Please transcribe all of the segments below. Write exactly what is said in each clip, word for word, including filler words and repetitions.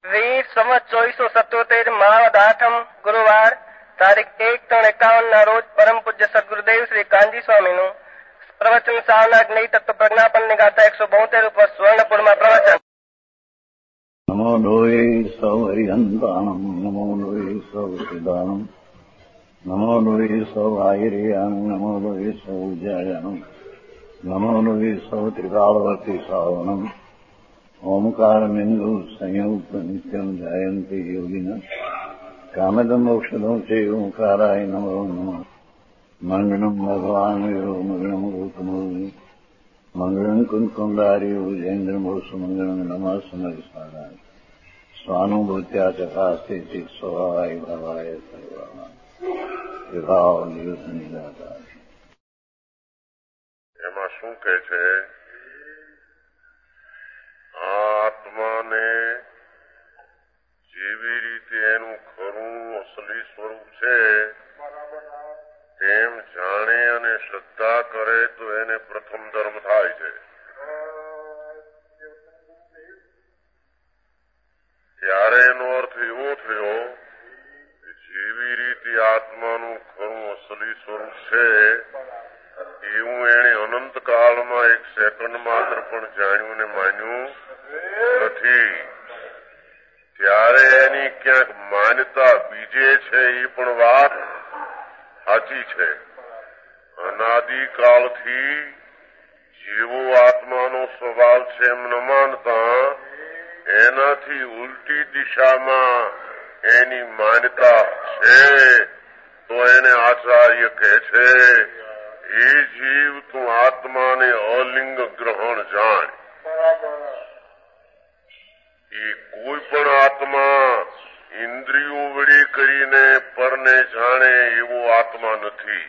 વીસ સંવત ચોવીસો સત્યોતેર માવદ આઠમ ગુરુવાર તારીખ એક ત્રણ એકાવન ના રોજ પરમ પૂજ્ય સદગુરુદેવ શ્રી કાનજી સ્વામીનું પ્રવચન સાવના જ્ઞેય તત્વ પ્રજ્ઞાપનની ગાથા એકસો બોતેર ઉપર સુવર્ણપુરમાં પ્રવચન. નમો લોહી સૌ હરિહંતાણમ નમો લોહી સૌ સિદ્ધાણમ નમો લોહી સૌ આયર્યાણ નમો લોહી સૌ જયાણમ નમો લોહી સૌ ત્રિકાળવતી સાવણમ ઓમકાર બિંદુ સંયુક્ત નિત્યમ જાયંતિ યોગિન કામદમ મોક્ષદમ છે ઓંકારાય નમો નમઃ. મંગળમ ભગવાન વીરો મંગળમ ગૌતમોની મંગળમ કુંકુંડારી ઉજેન્દ્રમોસુ મંગળમ નમઃ સમર્થાય સ્વાનુભૂત્યા ચકાસ્તે ચિત સ્વભાવાય ભાવાય સર્વા વિભાવ નિયુત નિરાકાર. એમાં શું કહે છે? આત્માને જેવી રીતે એનું ખરું અસલી સ્વરૂપ છે તેમ જાણે અને શ્રદ્ધા કરે તો એને પ્રથમ ધર્મ થાય છે. ત્યારે એનો અર્થ એવો થયો કે જેવી રીતે આત્માનું ખરું અસલી સ્વરૂપ છે એવું એને અનંત કાળમાં એક સેકન્ડ માત્ર પણ જાણ્યું ને માન્યું નથી. ત્યારે એની ક્યાંક માન્યતા બીજે છે એ પણ વાત સાચી છે. અનાદિકાળથી જેવો આત્માનો સ્વભાવ છે એમ ન માનતા એનાથી ઉલટી દિશામાં એની માન્યતા છે તો એને આચાર્ય કહે છે એ જીવ તું આત્માને અલિંગ ગ્રહણ જાણ. એ કોઈ પણ આત્મા ઇન્દ્રિયો વડે કરીને પરને જાણે એવો આત્મા નથી.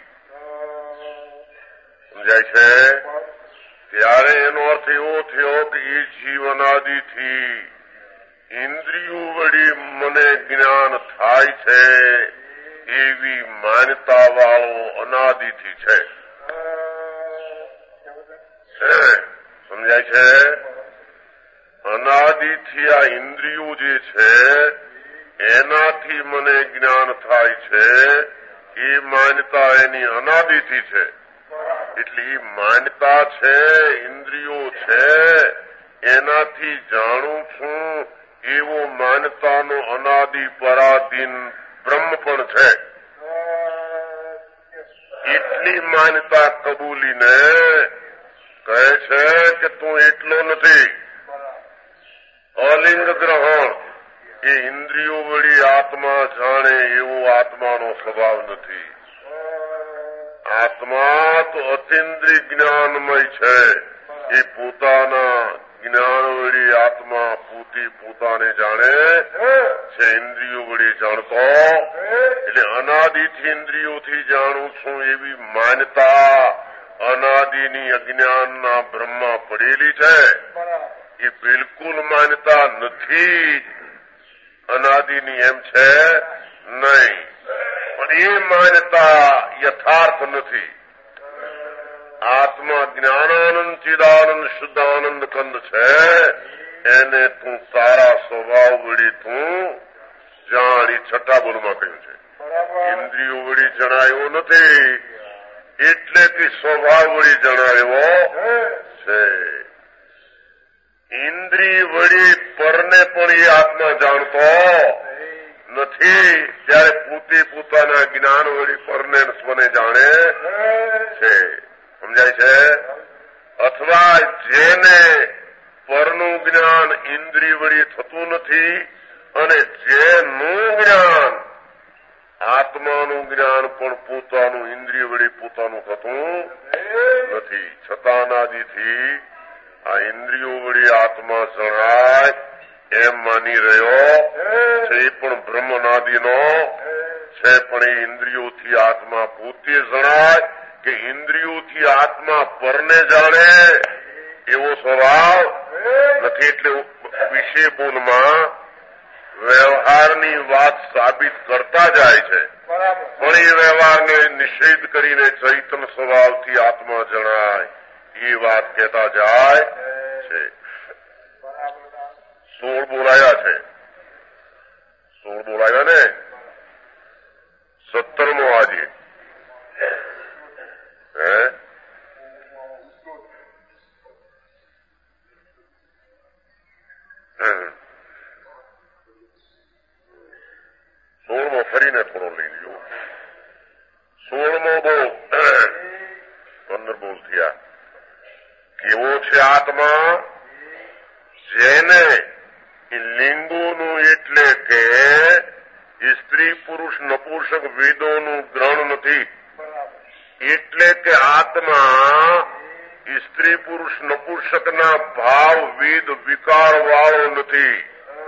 સમજાય છે? ત્યારે એનો અર્થ એવો થયો કે એ જીવ અનાદિથી ઇન્દ્રિયો વડે મને જ્ઞાન થાય છે એવી માન્યતા વાળો અનાદિથી છે. સમજાય છે? અનાદિથી આ ઇન્દ્રિયો જે છે એનાથી મને જ્ઞાન થાય છે એ માન્યતા એની અનાદિથી છે. એટલે એ માન્યતા છે, ઇન્દ્રિયો છે, એનાથી જાણું છું એવો માન્યતાનો અનાદિ પરાધીન બ્રહ્મ પણ છે. એટલી માન્યતા કબૂલીને કહે છે કે તું એટલો નથી. અલિંગ ગ્રહણ એ ઇન્દ્રિયો વળી આત્મા જાણે એવો આત્માનો સ્વભાવ નથી. આત્મા તો અતિન્દ્રિય જ્ઞાનમય છે. એ પોતાના જ્ઞાન વળી આત્મા પોતે પોતાને જાણે છે, ઇન્દ્રિયો વળી જાણતો. એટલે અનાદિથી ઇન્દ્રિયોથી જાણું છું એવી માન્યતા અનાદિની અજ્ઞાનના બ્રહ્મા પડેલી છે. એ બિલકુલ માન્યતા નથી. અનાદિની એમ છે નહીં, પણ એ માન્યતા યથાર્થ નથી. આત્મા જ્ઞાનાનંદ ચિદાનંદ શુદ્ધાનંદ કંદ છે. એને તું તારા સ્વભાવ વળી તું જાણી છઠ્ઠા બોલમાં કહ્યું છે. ઇન્દ્રિયો વળી જણાયો નથી એટલે કે સ્વભાવ વળી જણાયો છે. ઇન્દ્રિય વળી પરને પણ એ આત્મા જાણતો નથી. ત્યારે પોતે પોતાના જ્ઞાન વળી પરને સ્વને જાણે છે. સમજાય છે? અથવા જેને પરનું જ્ઞાન ઇન્દ્રિય વળી થતું નથી અને જેનું જ્ઞાન આત્માનું જ્ઞાન પણ પોતાનું ઇન્દ્રિય વળી પોતાનું થતું નથી. છતાં અનાદિથી આ ઇન્દ્રિયો વળી આત્મા જણાય એમ માની રહ્યો છે. એ પણ બ્રહ્મનાદિનો છે, પણ એ ઇન્દ્રિયોથી આત્મા પોતે જણાય કે ઇન્દ્રિયોથી આત્મા પરને જાણે એવો સ્વભાવ નથી. એટલે વિશે બોલમાં વ્યવહારની વાત સાબિત કરતા જાય છે, પણ એ વ્યવહારને નિષેધ કરીને ચૈતન સ્વભાવથી આત્મા જણાય એ વાત કહેતા જાય છે. સોળ બોલાયા છે. સોળ બોલાવ્યા ને સત્તરમો આજે હે સોળમો ફરીને થોડો લઈ લ્યો. સોળમો બોલ પંદર બોલ થયા. કેવો છે આત્મા જેને લિંગોનું એટલે કે સ્ત્રી પુરુષ નપુંસક વેદોનું ગ્રહણ નથી. એટલે કે આત્મા સ્ત્રી પુરુષ નપુંસકના ભાવ વિદ વિકાર વાળો નથી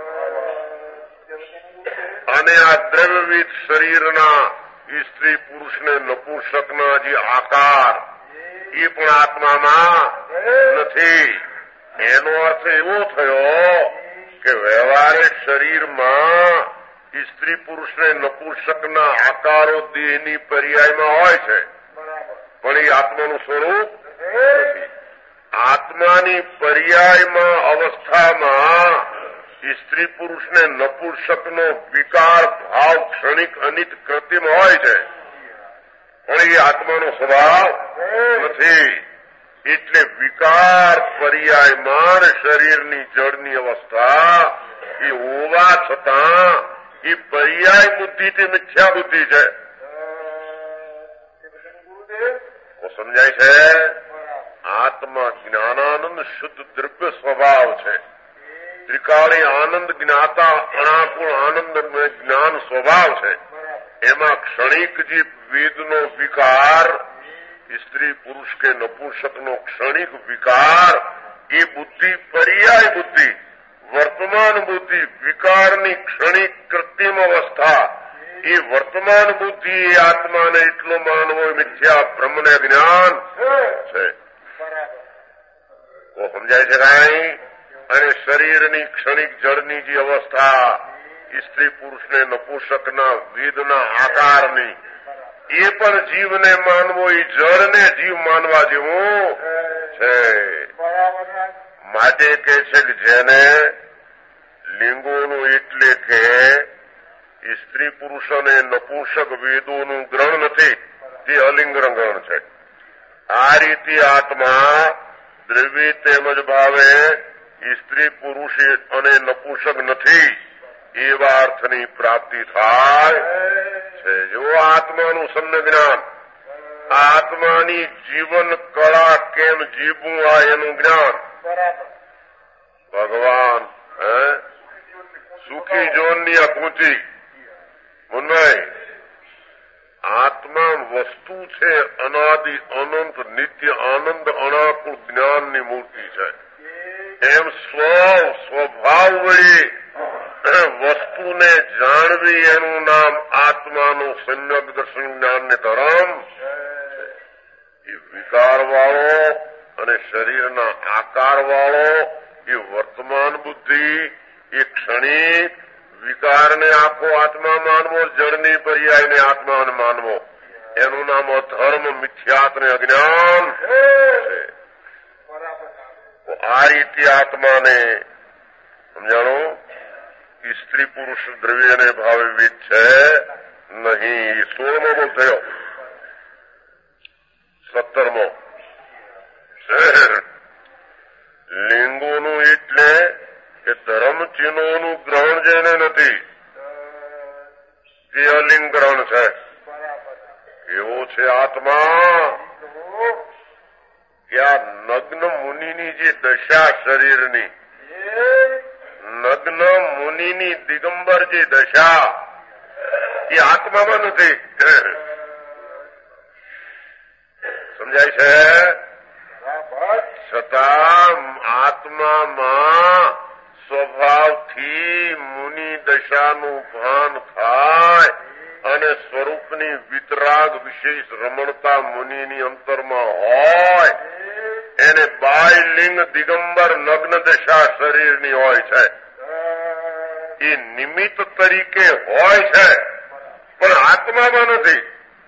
અને આ દ્રવ્યવિદ શરીરના સ્ત્રી પુરુષને નપુંસકના જે આકાર એ પણ આત્મામાં નથી. એનો અર્થ એવો થયો કે વ્યવહારે શરીરમાં સ્ત્રી પુરુષને નપુંસકના આકારો દેહની પર્યાયમાં હોય છે પણ એ આત્માનું સ્વરૂપ નથી. આત્માની પર્યાયમાં અવસ્થામાં સ્ત્રી પુરુષને નપુંસકનો વિકાર ભાવ ક્ષણિક અનિત કૃત્રિમ હોય છે પણ એ આત્માનો સ્વભાવ નથી. એટલે વિકાર પર્યાયમાન શરીરની જળની અવસ્થા એ હોવા છતાં એ પર્યાય બુદ્ધિ તે મિથ્યા બુદ્ધિ છે. સમજાય છે? આત્મા જ્ઞાનાનંદ શુદ્ધ દ્રવ્ય સ્વભાવ છે. ત્રિકાળી આનંદ જ્ઞાતા અણાકુળ આનંદ જ્ઞાન સ્વભાવ છે. એમાં ક્ષણિક જે વેદનો વિકાર સ્ત્રી પુરુષ કે નપુંસકનો ક્ષણિક વિકાર એ બુદ્ધિ પર્યાય બુદ્ધિ વર્તમાન બુદ્ધિ વિકારની ક્ષણિક કૃત્રિમ અવસ્થા એ વર્તમાન બુદ્ધિ એ આત્માને એટલો માનવો મિથ્યા બ્રહ્મને જ્ઞાન છે. તો સમજાય છે કાંઈ? અને શરીરની ક્ષણિક જળની જે અવસ્થા સ્ત્રી પુરુષને નપુંસકના વેદના આકારની એ પણ જીવને માનવો એ જળને જીવ માનવા જેવું છે. માટે કે છે કે જેને લિંગોનું એટલે કે સ્ત્રી પુરુષ અને નપુંસક વેદોનું ગ્રહણ નથી તે અલિંગ ગ્રહણ છે. આ રીતે આત્મા દ્રવ્ય તેમજ ભાવે સ્ત્રી પુરુષ અને નપુંસક નથી એવા અર્થની પ્રાપ્તિ થાય છે. જો આત્માનું સમ્યક જ્ઞાન આત્માની જીવન કળા કેમ જીવવું આ એનું જ્ઞાન ભગવાન હે સુખી જોનની આ પૂંચી મુન્મય આત્મા વસ્તુ છે અનાદિ અનંત નિત્ય આનંદ અણાકુળ જ્ઞાનની મૂર્તિ છે. એમ સ્વ સ્વભાવ વળી વસ્તુને જાણવી એનું નામ આત્માનું સમ્યક દર્શન જ્ઞાનને ધર્મ એ વિકાર વાળો અને શરીરના આકાર વાળો એ વર્તમાન બુદ્ધિ એ ક્ષણિક વિકારને આખો આત્મા માનવો જળની પર્યાયને આત્માને માનવો એનું નામ અધર્મ મિથ્યાત ને અજ્ઞાન છે. આ રીતે આત્માને સમજાણો સ્ત્રી પુરુષ દ્રવ્યને ભાવે વિદ છે નહીં. સોળમો બોલ થયો. સત્તરમો લિંગોનું એટલે કે ધર્મ ચિહ્નોનું ગ્રહણ જેને નથી તે અલિંગ ગ્રહણ છે. એવો છે આત્મા કે આ નગ્ન મુનિની જે દશા શરીરની નગ્ન મુનિની દિગંબર જે દશા એ આત્મામાં નથી. સમજાય છે? છતાં આત્મામાં સ્વભાવથી મુનિ દશાનું ભાન થાય અને સ્વરૂપની વિતરાગ વિશેષ રમણતા મુનિની અંતરમાં હોય એને બાય લિંગ દિગંબર નગ્ન દશા શરીરની હોય છે. એ નિમિત્ત તરીકે હોય છે પણ આત્મામાં નથી.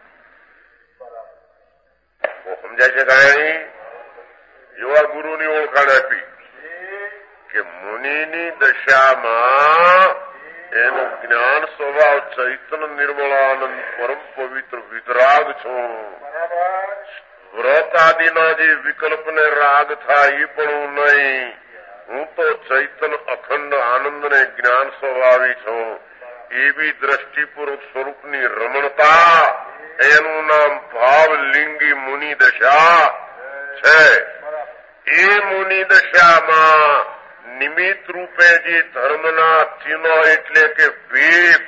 સમજાય છે કાંઈ? એવા ગુરુની ઓળખાણ આપી કે મુનિની દશામાં એનો જ્ઞાન સ્વભાવ ચૈતન્ય નિર્મળાનંદ પરમ પવિત્ર વિતરાગ છું. વ્રત આદિના જે વિકલ્પને રાગ થાય એ પણ હું નહીં. હું તો ચૈતન્ય અખંડ આનંદને જ્ઞાન સ્વભાવી છું. એવી દ્રષ્ટિપૂર્વક સ્વરૂપની રમણતા એનું નામ ભાવલિંગી મુનિ દશા છે. એ મુનિ દશામાં નિમિત્ત રૂપે જે ધર્મના ચિહ્નો એટલે કે ભીખ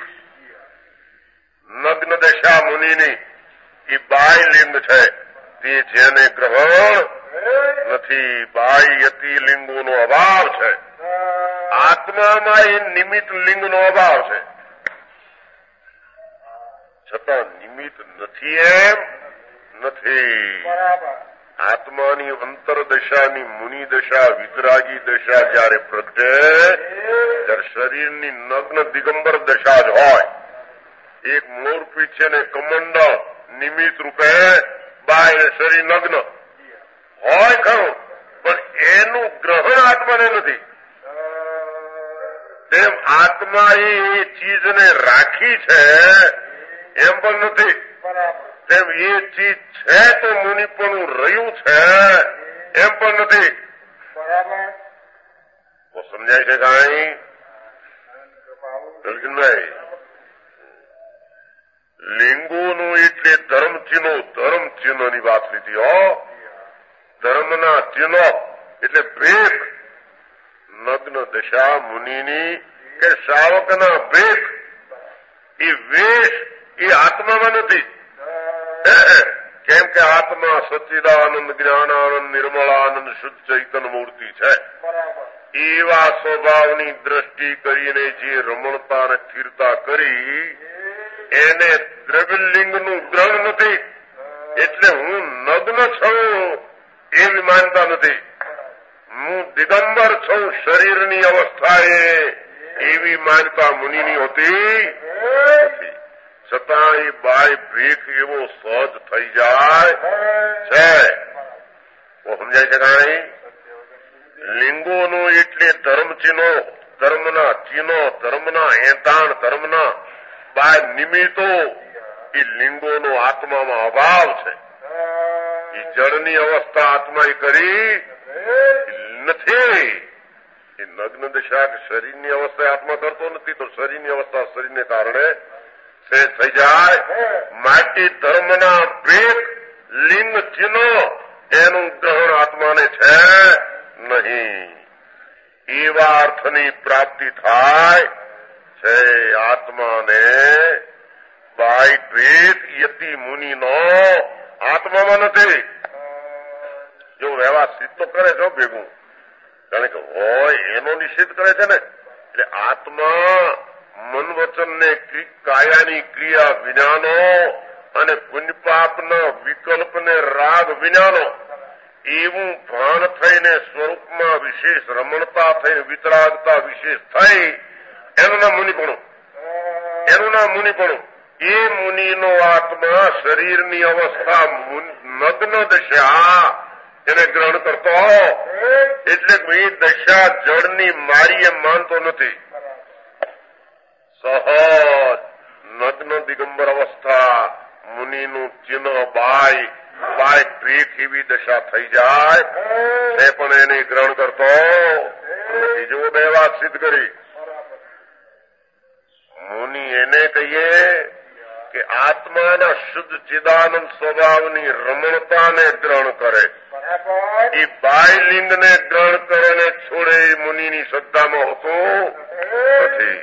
નગ્ન દશા મુનિની એ બાય લિંગ છે. તે જેને ગ્રહણ નથી. બાય યતિ લિંગોનો અભાવ છે. આત્મામાં એ નિમિત્ત લિંગનો અભાવ છે. છતાં નિમિત્ત નથી એમ નથી. આત્માની અંતરદશાની મુનિ દશા વિતરાગી દશા જયારે પ્રગટે ત્યારે શરીરની નગ્ન દિગંબર દશા જ હોય. એક મોર પીછે ને કમંડળ નિમિત્ત રૂપે બાય શરીર નગ્ન હોય ખરું, પણ એનું ગ્રહણ આત્માને નથી. તેમ આત્મા એ ચીજને રાખી છે એમ પણ નથી. તેમ એ ચીજ છે તો મુનિપણું રહ્યું છે એમ પણ નથી. સમજાય છે કાંઈ? અર્જુનભાઈ, લિંગોનું એટલે ધર્મ ચિહ્નો ધર્મ ચિહ્નોની વાત લીધી હો. ધર્મના ચિહ્નો એટલે ભેખ નગ્ન દશા મુનિની કે શ્રાવકના ભેખ એ વેશ એ આત્મામાં નથી. કેમ કે આત્મા સચ્ચિદાનંદ જ્ઞાનાનંદ નિર્મળાનંદ શુદ્ધ ચૈતન્ય મૂર્તિ છે. એવા સ્વભાવની દ્રષ્ટિ કરીને જે રમણતા અને સ્થિરતા કરી એને દ્રવ્યલિંગનું ગ્રહણ નથી. એટલે હું નગ્ન છું એવી માનતા નથી. હું દિગંબર છું શરીરની અવસ્થાએ એવી માનતા મુનિની હોતી નથી. છતાં એ બાય ભીખ એવો સહજ થઈ જાય છે. સમજાય છે કાંઈ? લિંગોનું એટલે ધર્મ ચિહ્નો ધર્મના ચિહ્નો ધર્મના હેતાણ ધર્મના બાય નિમિત્તો એ લિંગોનો આત્મામાં અભાવ છે. એ જળની અવસ્થા આત્માએ કરી નથી. એ નગ્ન દશા કે શરીરની અવસ્થા આત્મા કરતો નથી તો શરીરની અવસ્થા શરીરને કારણે થઈ જાય. માટે ધર્મના ભેખ લિંગ ચિહ્નો એનું ગ્રહણ આત્માને છે નહીં. એવા અર્થની પ્રાપ્તિ થાય છે આત્માને. બાય ભેખ યતિ મુનિનો આત્મામાં નથી. જો વ્યવસ્થિત તો કરે છે ભેગું, કારણ કે હોય એનો નિષેધ કરે છે ને. એટલે આત્મા મન વચન ને કાયાની ક્રિયા વિનાનો અને પુણ્યપાપના વિકલ્પ ને રાગ વિનાનો એવું ભાન થઈને સ્વરૂપમાં વિશેષ રમણતા થઈને વિતરાગતા વિશેષ થઈ એનું નામ મુનિપણું. એનું નામ મુનિપણું. એ મુનિનો આત્મા શરીરની અવસ્થા નગ્ન દશા એને ગ્રહણ કરતો એટલે એ દશા જળની મારી એમ માનતો નથી. સહજ નગ્ન દિગંબર અવસ્થા મુનિનું ચિહ્ન બાય બાય ભીખ એવી દશા થઈ જાય તે પણ એને ગ્રહણ કરતો નથી. જો બે વાત સિદ્ધ કરી. મુનિ એને કહીએ કે આત્માના શુદ્ધ ચિદાનંદ સ્વભાવની રમણતાને ગ્રહણ કરે. એ બાય લિંગને ગ્રહણ કરે ને છોડે એ મુનિની શ્રદ્ધામાં હોતું નથી.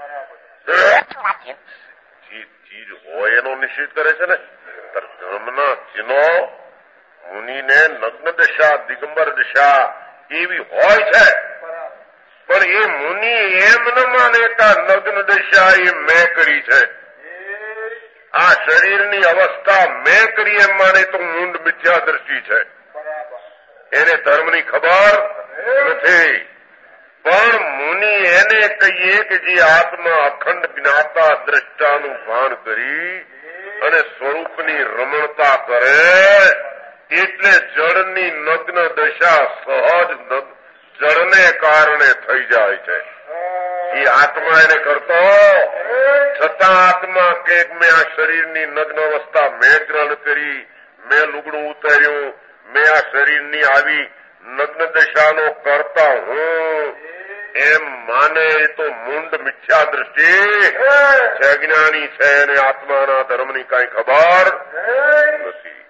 ચીજ હોય એનો નિશ્ચિત કરે છે ને. ધર્મના ચિહ્નો મુનિને નગ્ન દશા દિગંબર દશા એવી હોય છે, પણ એ મુનિ એમ ન માને કે નગ્ન દશા એ મેં કરી છે. આ શરીરની અવસ્થા મેં કરી એમ માને તો મૂંડ મિથ્યા દ્રષ્ટિ છે. એને ધર્મની ખબર નથી. પણ મુનિ એને કહીએ કે જે આત્મા અખંડ જ્ઞાતા દ્રષ્ટાનું ભાન કરી અને સ્વરૂપની રમણતા કરે એટલે જળની નગ્ન દશા સહજ જળને કારણે થઈ જાય છે. એ આત્મા એને કરતો, છતાં આત્મા કે મેં આ શરીરની નગ્ન અવસ્થા મેં ગ્રહણ કરી, મેં લુગડું ઉતાર્યું, મેં આ શરીરની આવી નગ્ન દશાનો કરતા હું એમ માને તો મૂંડ મિથ્યા દ્રષ્ટિ છે, અજ્ઞાની છે અને આત્માના ધર્મની કઈ ખબર નથી.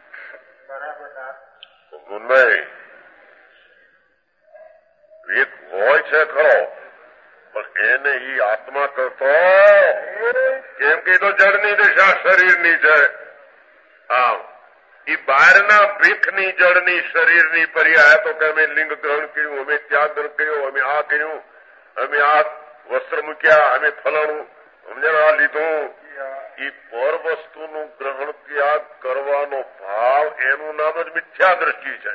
મુન્મય એક હોય છે ખરો, પણ એને ઈ આત્મા કરતો કેમ કે તો જળની દશા શરીરની છે. હા, ઈ બહારના ભીખની જળની શરીરની પર્યાય તો કે અમે લિંગ ગ્રહણ કર્યું, અમે ત્યાગ ગ્રહણ કર્યો, અમે આ કર્યું, અમે આ વસ્ત્ર મૂક્યા, અમે ફલાણું સમજણ લીધું. ઈ પર વસ્તુનું ગ્રહણ ત્યાગ કરવાનો ભાવ એનું નામ જ મિથ્યા દ્રષ્ટિ છે.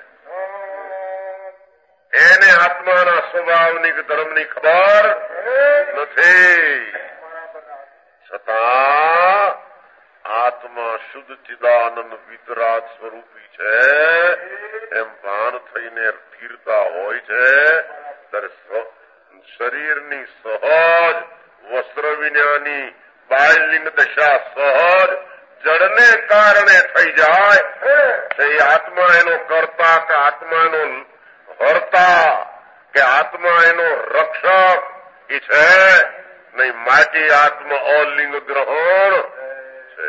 એને આત્માના સ્વભાવની ધર્મની ખબર નથી. છતાં આત્મા શુદ્ધ ચિદાનંદ વિતરાગ સ્વરૂપી છે એમ ભાન થઈને સ્થિરતા હોય છે, ત્યારે શરીરની સહજ વસ્ત્ર વિનાની બાહ્યલિંગ દશા સહજ જડને કારણે થઈ જાય છે. આત્મા એનો કરતા કે આત્મા એનો હરતા કે આત્મા એનો રક્ષક એ છે નહીં. માટી આત્મા અલિંગ ગ્રહણ છે.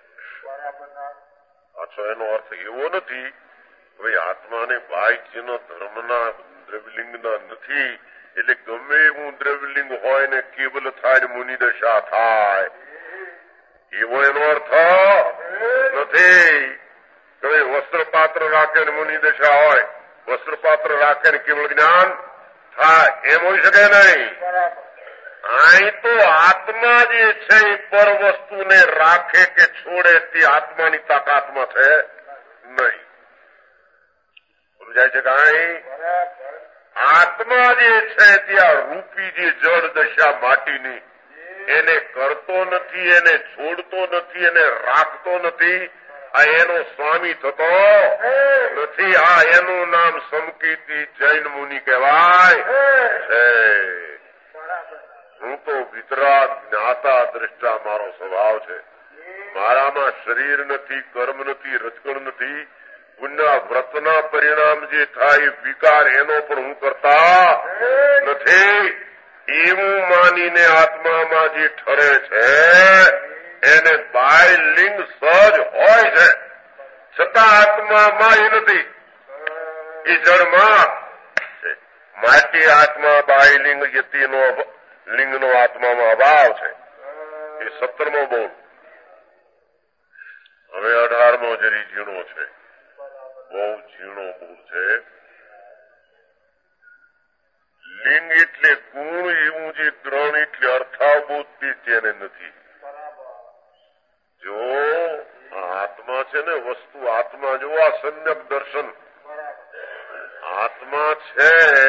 પાછો એનો અર્થ એવો નથી ભાઈ આત્માને બાહ્યનો ધર્મના દ્રવ્યલિંગના નથી એટલે ગમે એવું દ્રવ્યલિંગ હોય ને કેવલ થાય મુનિ દશા થાય એવો એનો અર્થ નથી. તમે વસ્ત્રપાત્ર રાખે ને મુનિ દશા હોય, વસ્ત્રપાત્ર રાખે ને કેવળ જ્ઞાન થાય એમ હોઈ શકે નહીં. અહીં તો આત્મા જે છે એ પર વસ્તુને રાખે કે છોડે તે આત્માની તાકાતમાં છે નહીં. સમજાય છે કે અહીં આત્મા જે છે ત્યાં રૂપી જે જળ દશા માટીની એને કરતો નથી, એને છોડતો નથી, એને રાખતો નથી. આ એનો સ્વામી થતો નથી. આ એનું નામ સમકીર્તિ જૈન મુનિ કહેવાય છે. હું તો વિતરાગ જ્ઞાતા દ્રષ્ટા મારો સ્વભાવ છે. મારામાં શરીર નથી, કર્મ નથી, રજગણ નથી. પુણ્ય વ્રતના પરિણામ જે થાય વિકાર એનો પણ હું કરતા નથી. એવું માનીને આત્મામાં જે ઠરે છે એને બાહ્યલિંગ સહજ હોય છે, છતાં આત્મામાં એ નથી. એ જળમાં છે. માટી આત્મા બાહ્યલિંગ યતિનો લિંગનો આત્મામાં અભાવ છે. એ સત્તરમો બોલ. હવે અઢારમો જરી ઝીણો છે, બહુ ઝીણો બોલ છે. લિંગ એટલે ગુણ, એવું જે ગ્રહણ એટલે અર્થાવબોધ તેને નથી. જો આત્મા છે ને વસ્તુ આત્મા જો આ સમ્યક દર્શન આત્મા છે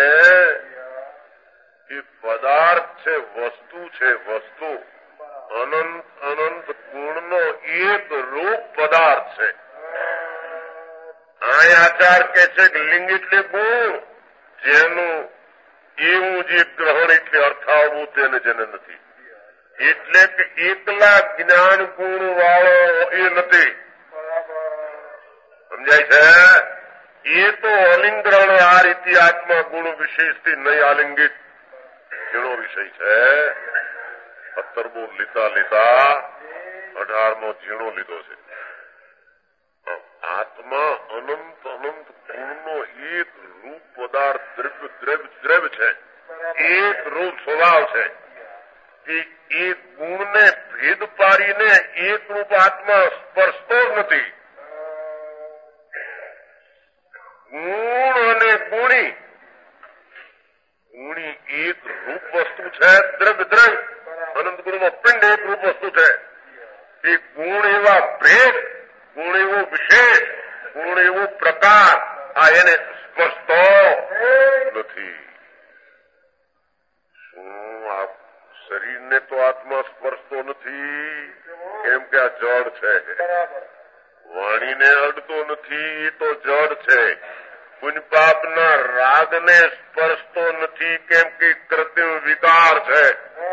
એ પદાર્થ છે, વસ્તુ છે. વસ્તુ અનંત અનંત ગુણનો એક રૂપ પદાર્થ છે. આ આચાર કે છે કે લિંગ એટલે ગુણ, જેનું એવું જે ગ્રહણ એટલે અર્થાવવું તેને જેને નથી. એટલે કે એકલા જ્ઞાન ગુણ વાળો એ નથી. સમજાય છે? એ તો અલિંગ્રહણ આ રીતે આત્મા ગુણ વિશેષથી નહીં આલિંગિત એનો વિષય છે. સત્તરમો લીધા લીધા અઢારમો ઝીણો લીધો છે. આત્મા અનંત અનંત ગુણનો એક રૂપ પદાર્થ દ્રવ્ય દ્રવ્ય દ્રવ્ય છે, એક રૂપ સ્વભાવ છે. એ ગુણને ભેદ પાડીને એક રૂપ આત્મા સ્પર્શતો જ નથી. ગુણ અને ગુણી ગુણી એક રૂપ વસ્તુ છે. દ્રવ્ય દ્રવ્ય અનંત ગુણમાં પિંડ એક રૂપ વસ્તુ છે. એ ગુણ એવા ભેદ, ગુણ એવો વિશેષ, ગુણ એવો પ્રકાર આ એને સ્પર્શતો નથી. શું આ શરીરને તો આત્મા સ્પર્શતો નથી કેમ કે આ જડ છે. વાણીને અડતો નથી, એ તો જડ છે. પુણ્ય પાપના રાગને સ્પર્શતો નથી કેમ કે કૃત્રિમ વિકાર છે.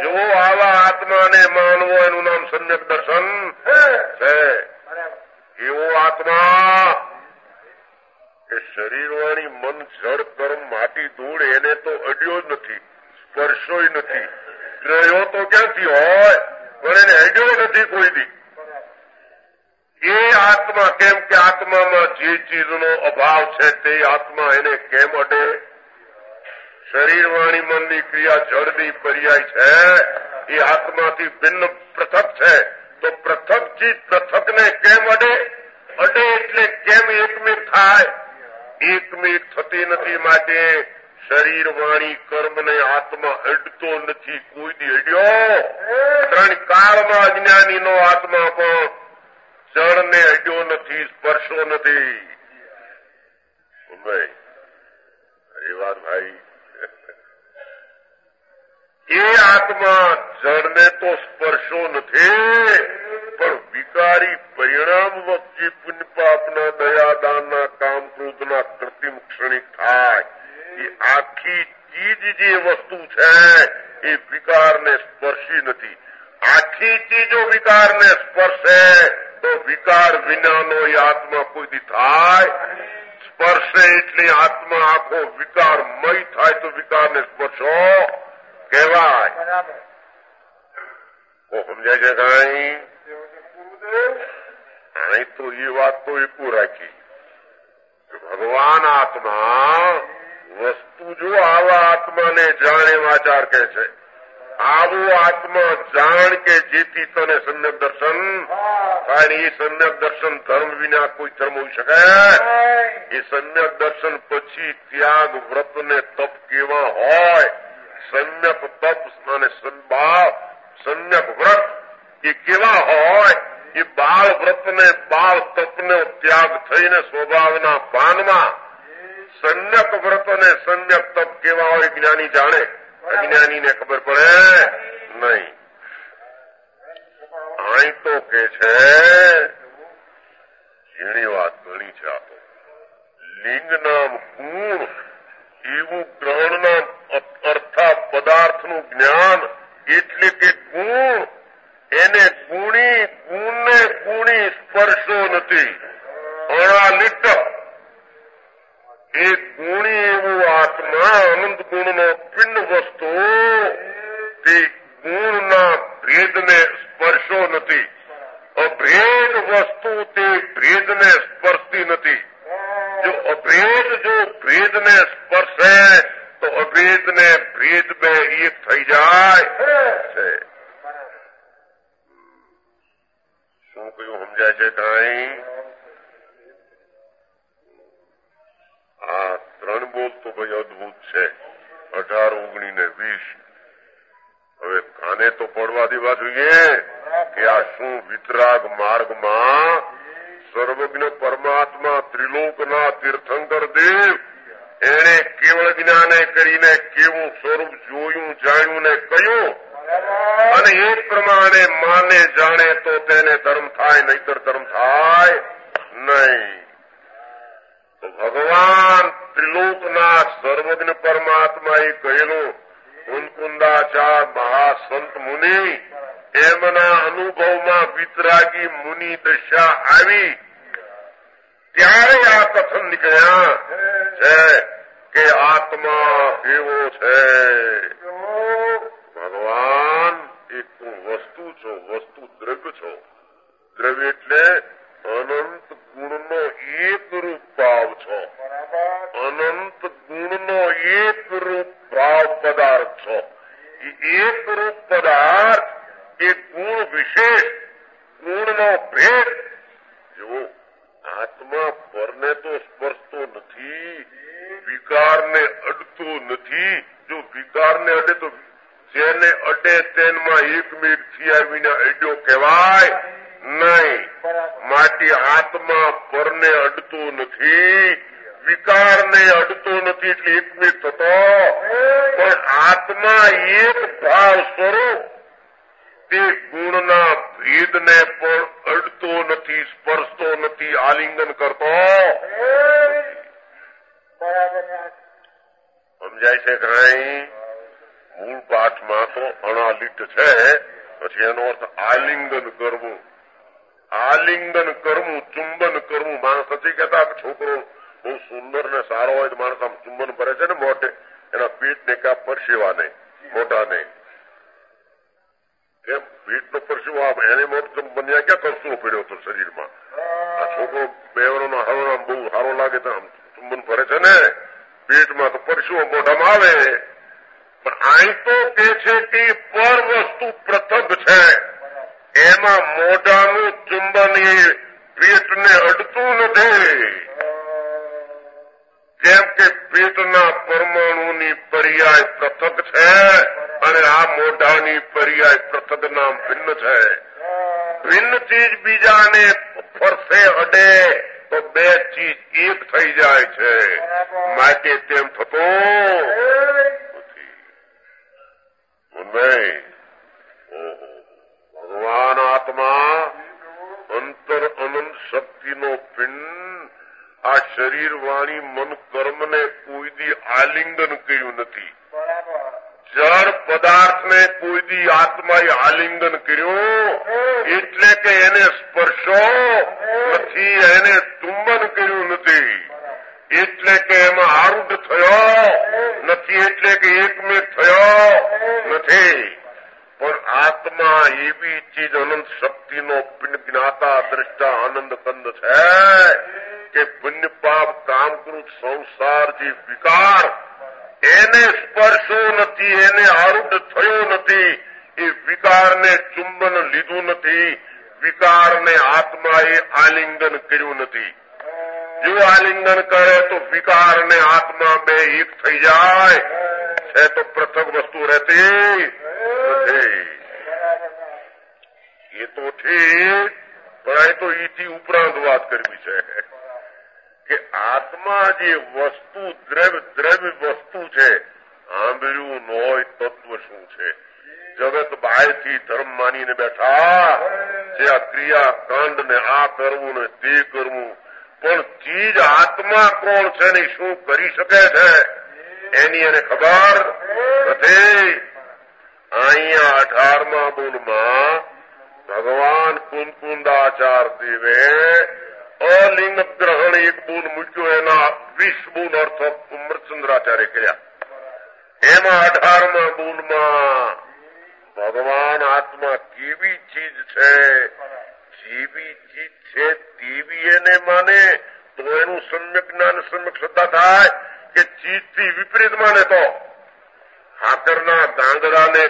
જો આવા આત્માને માનવો એનું નામ સમ્યક દર્શન છે. એવો આત્મા એ શરીર વાણી મન જળ કર્મ માટી ધૂળ એને તો અડ્યો જ નથી, સ્પર્શોય નથી, ગ્રહ્યો તો ક્યાંથી હોય પણ એને અડ્યો નથી કોઈ દી. એ આત્મા કેમ કે આત્મામાં જે ચીજનો અભાવ છે તે આત્મા એને કેમ અડે? શરીર વાણી મનની ક્રિયા જળની પર્યાય છે, એ આત્માથી ભિન્ન પૃથક છે. તો પૃથક ચીજ પૃથકને કેમ અડે? અડે એટલે કેમ એકમેક થાય? એકમેક થતી નથી. માટે શરીર વાણી કર્મને આત્મા અડતો નથી, કોઈ દી અડ્યો. ત્રણ કાળમાં અજ્ઞાનીનો આત્મા પણ જળને અડ્યો નથી, સ્પર્શો નથી. એ વાત ભાઈ, એ આત્મા જળને તો સ્પર્શો નથી પણ વિકારી પરિણામ વચ્ચે પુણ્ય પાપના દયાદાનના કામ ક્રોધના કૃત્રિમ ક્ષણિક થાય. એ આખી ચીજ જે વસ્તુ છે એ વિકારને સ્પર્શી નથી. આખી ચીજો વિકારને સ્પર્શે તો વિકાર વિનાનો એ આત્મા કોઈ દી થાય? સ્પર્શે એટલે આત્મા આખો વિકારમય થાય તો વિકારને સ્પર્શો કહેવાય. સમજાય છે કઈ? અહીં તો એ વાત તો એકું રાખી કે ભગવાન આત્મા વસ્તુ જો આવા આત્માને જાણે વાચાર કહે છે. આવો આત્મા જાણ કે જેથી તને સમ્યક દર્શન થાય. એ સમ્યક દર્શન ધર્મ વિના કોઈ ધર્મ હોઈ શકે? એ સમ્યક દર્શન પછી ત્યાગ વ્રત ને તપ કેવા હોય? સમ્યક તપ અને સમ્યક વ્રત એ કેવા હોય? એ બાળ વ્રત ને બાળ તપનો ત્યાગ થઈને સ્વભાવના ભાનમાં. સમ્યક વ્રત અને સમ્યક તપ કેવા હોય જ્ઞાની જાણે, અજ્ઞાનીને ખબર પડે નહીં. અહીં તો કે છે ઝીણી વાત ઘણી છે. આ તો લિંગ નામ ગુણ એવું ગ્રહણના અર્થા પદાર્થનું જ્ઞાન એટલે કે ગુણ. એને ગુણી ગુણને ગુણી સ્પર્શો નથી. અણાલિટ એ ગુણી એવું આત્મા અનંત ગુણનો પિંડ વસ્તુ તે ગુણના ભેદને સ્પર્શો નથી. અભેદ વસ્તુ તે ભેદને સ્પર્શતી નથી. જો અભેદ જો ભેદને સ્પર્શે તો અભેદને ભેદ બે એક થઈ જાય છે. શું કયું સમજાય છે કઈ? આ ત્રણ બોલ તો ભાઈ અદભુત છે. અઢાર ઓગણી ને વીસ હવે કાને તો પડવા દેવા જોઈએ કે આ શું વિતરાગ માર્ગમાં સર્વજ્ઞ પરમાત્મા ત્રિલોકના તીર્થંકર દેવ એને કેવળ જ્ઞાને કરીને કેવું સ્વરૂપ જોયું જાણ્યું ને કહ્યું અને એ પ્રમાણે માને જાણે તો તેને ધર્મ થાય, નહીતર ધર્મ થાય નહીં. તો ભગવાન ત્રિલોકના સર્વજ્ઞ પરમાત્મા એ કહેલું કુંકુંદાચાર મહાસંત મુનિ એમના અનુભવમાં વિતરાગી મુનિ દશા આવી ત્યારે આ કથન નીકળ્યા છે કે આત્મા એવો છે. ભગવાન એક વસ્તુ છો, વસ્તુ દ્રવ્ય છો. દ્રવ્ય એટલે અનંત ગુણનો એક રૂપ ભાવ છો. અનંત ગુણનો એક રૂપ ભાવ પદાર્થ છો. એક રૂપ પદાર્થ એ ગુણ વિશેષ ગુણનો ભેદ. જો આત્મા પરને તો સ્પર્શતો નથી, વિકારને અડતો નથી. જો વિકારને અડે તો જેને અડે તેનમાં એક મિનિટ થી આવીને અડ્યો કહેવાય નહીં. માટે આત્મા પરને અડતો નથી, વિકારને અડતો નથી એટલે એક મિનિટ થતો. પણ આત્મા એક ભાવ સ્વરૂપ તે ગુણના ભેદને પણ અડતો નથી, સ્પર્શતો નથી, આલિંગન કરતો. સમજાય છે કઈ? મૂળ પાઠમાં તો તો અણાલિટ છે, પછી એનો અર્થ આલિંગન કરવું. આલિંગન કરવું, ચુંબન કરવું. માણસ નથી કહેતા કે છોકરો બહુ સુંદર ને સારો હોય તો માણસ આમ ચુંબન ભરે છે ને મોઢે, એના પીઠ ને ક્યાં પરસેવા નહીં, મોઢા નહીં. કેમ પીઠ નો પરસેવો આમ એને મોઢ બન્યા ક્યાં કસરો પડ્યો હતો શરીરમાં. આ છોકરો બેવરોનો હરણા બહુ સારો લાગે તો આમ ચુંબન ભરે છે ને પીઠમાં, તો પરસેવો મોઢામાં આવે. પણ અહીં તો કે છે કે પર વસ્તુ પૃથક છે, એમાં મોઢાનું ચુંબન એ પેટને અડતું નથી. કેમ કે પેટના પરમાણુની પર્યાય પૃથક છે અને આ મોઢાની પર્યાય પૃથક નામ ભિન્ન છે. ભિન્ન ચીજ બીજાને ફરસે અડે તો બે ચીજ એક થઈ જાય છે, માટે તેમ થતો નથી. ભગવાન આત્મા અંતર અનંત શક્તિનો પિંડ આ શરીર વાણી મન કર્મને કોઈ દી આલિંગન કર્યું નથી. જળ પદાર્થને કોઈ દી આત્માએ આલિંગન કર્યું એટલે કે એને સ્પર્શો નથી, એને ચુંબન કર્યું નથી, એટલે કે એમાં આરૂઢ થયો નથી, એટલે કે એકમેક થયો નથી. પણ આત્મા એવી ચીજ અનંત શક્તિનો પિંડ જ્ઞાતા દ્રષ્ટા આનંદ કંદ છે કે પુણ્ય પાપ કામકૃત સંસાર જે વિકાર એને સ્પર્શો નથી, એને આરૂઢ થયો નથી, એ વિકારને ચુંબન લીધું નથી, વિકારને આત્માએ આલિંગન કર્યું નથી. જો આલિંગન કરે તો વિકારને આત્મા બે એક થઈ જાય છે, તો પૃથક વસ્તુ રહેતી નથી. એ તો ઠીક, પણ અહીં તો એથી ઉપરાંત વાત કરવી છે કે આત્મા જે વસ્તુ દ્રવ્ય દ્રવ્ય વસ્તુ છે, સાંભળ્યું ન હોય તત્વ શું છે. જગત બાયથી ધર્મ માનીને બેઠા જે આ ક્રિયા કાંડ ને આ કરવું ને તે કરવું, પણ ચીજ આત્મા કોણ છે ને શું કરી શકે છે એની એને ખબર નથી. અહીંયા અઢારમા બોલમાં ભગવાન કુંદકુંદાચાર દેવે અલિંગ ગ્રહણ એક બોલ મૂક્યો, એના વીસ બોલ અર્થ અમૃતચંદ્રાચાર્ય કર્યા. એમાં અઢારમા બોલમાં ભગવાન આત્મા કેવી ચીજ છે, જેવી ચીજ છે તેવી એને માને તો એનું સમ્યક જ્ઞાન સમ્યક શ્રદ્ધા થાય, કે ચીજથી વિપરીત માને તો હાકરના ગાંગડાને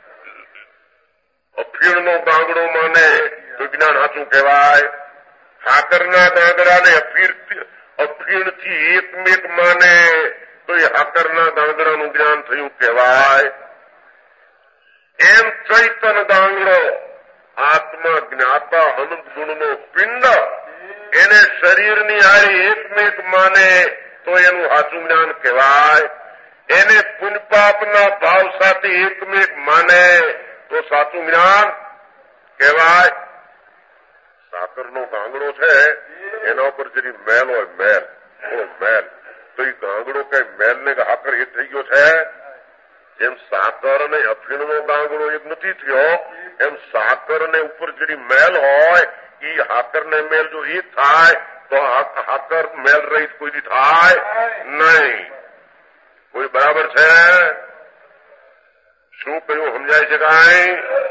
અફીણનો ગાંગડો માને તો જ્ઞાન સાચું કહેવાય. હાકરના ગાંગડાને અફીણથી એકમેક માને તો એ હાકરના ગાંગડાનું જ્ઞાન થયું કહેવાય. એમ ચૈતન ગાંગડો આત્મા જ્ઞાતા અનંત ગુણનો પિંડ એને શરીરની હારી એકમેક માને તો એનું સાચું જ્ઞાન કહેવાય. એને પુણ્યપાપના ભાવ સાથે એકમેક માને તો સાચું જ્ઞાન કહેવાય. સાકરનો ગાંગડો છે એના ઉપર જેની મેલ હોય, મેલ મેલ તો એ ગાંગડો કઈ મેલ ને હાકર એક થઈ ગયો છે. જેમ સાકર અને અફીણનો ગાંગડો એક નથી થયો, એમ સાકર ને ઉપર જેની મેલ હોય એ હાકર ને મેલ જો એક થાય તો હાકર મેલ રહીત કોઈ થાય નહીં. કોઈ બરાબર છે? શું કહ્યું સમજાય છે કાંઈ?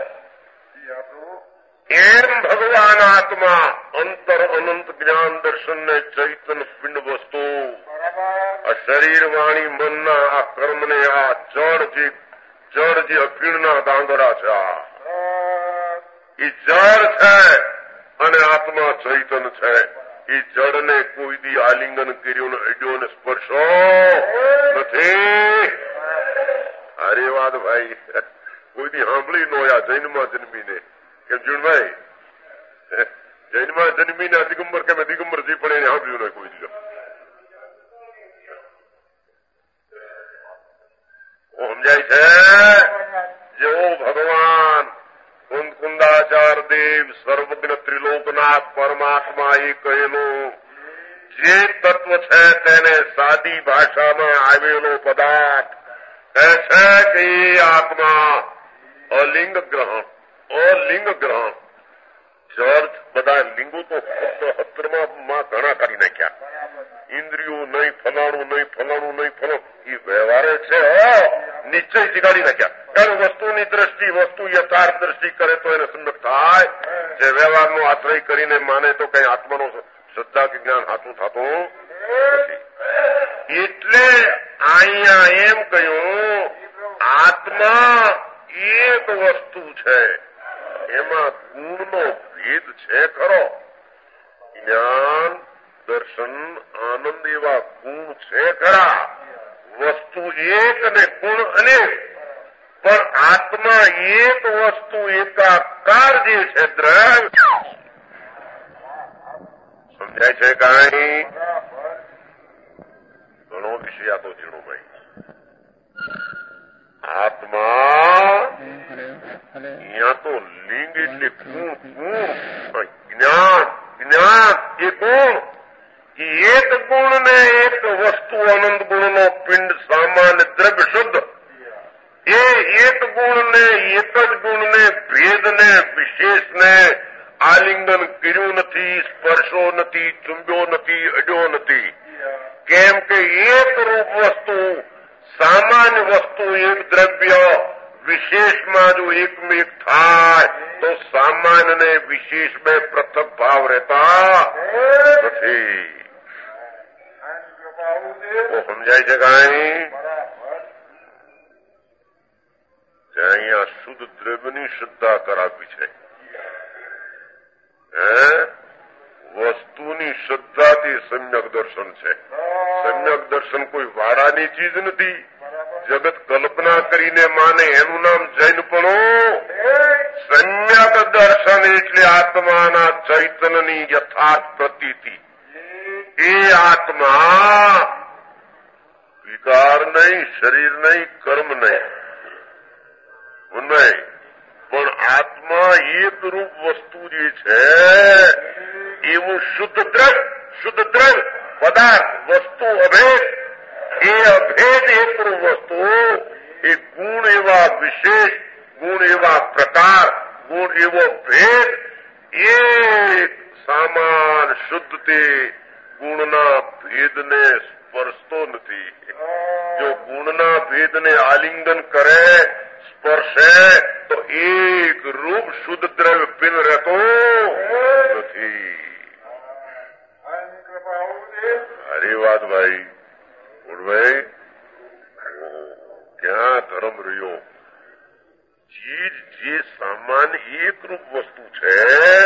એમ ભગવાન આત્મા અંતર અનંત જ્ઞાન દર્શન ને ચૈતન પિંડ વસ્તુ આ શરીર વાણી મનના આ કર્મને આ જળ જે જળ જે અફીણના ગાંગડા છે, આ એ જળ છે અને આત્મા ચૈતન છે. એ જળને કોઈ દી આલિંગન કર્યું ને અડ્યો ને સ્પર્શો નથી. અરે વાત ભાઈ, કોઈ દી સાંભળી નો આ જૈનમાં જન્મીને કેમ જીણભાઈ, જૈનમાં જન્મીને દિગંબર કે મેં દિગંબર જી પણ એને સાંભળ્યું નહીં કોઈ દીધો. સમજાય છે? જેવો ભગવાન કુંદકુંદાચાર દેવ સર્વજ્ઞ ત્રિલોકનાથ પરમાત્મા એ કહેલું જે તત્વ છે તેને સાદી ભાષામાં આવેલો પદાર્થ કહે છે કે એ આત્મા અલિંગ ગ્રહણ, અલિંગ ગ્રહણ. ચર્ચ બધા લિંગો તો હત્રમાં ઘણા કાઢી નાખ્યા. ઇન્દ્રિયો નહીં, ફલાણું નહીં, ફલાણું નહીં, ફલાણું એ વ્યવહારે છે. નિશ્ચયથી કાઢી નાખ્યા. કારણ વસ્તુની દ્રષ્ટિ, વસ્તુ યથાર્થ દ્રષ્ટિ કરે તો એને સંમત થાય. જે વ્યવહારનો આશ્રય કરીને માને તો કઈ આત્માનો શ્રદ્ધા કે જ્ઞાન હાથું થતું નથી. એટલે અહીંયા એમ કહ્યું આત્મા એક વસ્તુ છે, એમાં ગુણનો ભેદ છે ખરો. જ્ઞાન, દર્શન, આનંદ એવા ગુણ છે ખરા. વસ્તુ એક અને ગુણ અનેક, પણ આત્મા એક વસ્તુ એકાકાર જે છે દ્રવ્ય. સમજાય છે કાંઈ? ઘણો વિષય તો ઝીણો ભાઈ. આત્મા અહીંયા તો લિંગ એટલે ગુણ, ગુણ, જ્ઞાન, જ્ઞાન એ ગુણ. એક ગુણ ને એક વસ્તુ અનંત ગુણનો પિંડ સામાન્ય દ્રવ્ય શુદ્ધ. એ એક ગુણ ને એક જ ગુણ ને ભેદ ને વિશેષ ને આલિંગન કર્યું નથી, સ્પર્શો નથી, ચુંબ્યો નથી, અડ્યો નથી. કેમ કે એક રૂપ વસ્તુ, સામાન્ય વસ્તુ એક દ્રવ્ય વિશેષમાં જો એકમાં એક થાય તો સામાન્ય ને વિશેષ બે પૃથક ભાવ રહેતા નથી. સમજાય છે કાંઈ? અહીંયા શુદ્ધ દ્રવ્યની શ્રદ્ધા કરાવી છે. હે વસ્તુની શ્રદ્ધાથી સમ્યક દર્શન છે. સમ્યક દર્શન કોઈ વાડાની ચીજ નથી. જગત કલ્પના કરીને માને એનું નામ જૈનપણું. સમ્યક દર્શન એટલે આત્માના ચૈતન્યની યથાર્થ પ્રતીતિ. એ આત્મા વિકાર નહીં, શરીર નહીં, કર્મ નહીં, નહીં, પણ આત્મા એક રૂપ વસ્તુ જે છે એવું શુદ્ધ દ્રવ્ય, શુદ્ધ દ્રવ્ય પદાર્થ, વસ્તુ અભેદ. એ અભેદ એક રૂપ વસ્તુ, એ ગુણ એવા વિશેષ, ગુણ એવા પ્રકાર, ગુણ એવો ભેદ, એક સામાન શુદ્ધ તે ગુણના ભેદને સ્પર્શતો નથી. જો ગુણના ભેદને આલિંગન કરે, સ્પર્શે તો એક રૂપ શુદ્ધ દ્રવ્ય પિન રહેતો નથી. હરી વાત ભાઈ. ભાઈ ક્યાં ધર્મ રહ્યો? ચીજ જે સામાન્ય એક રૂપ વસ્તુ છે,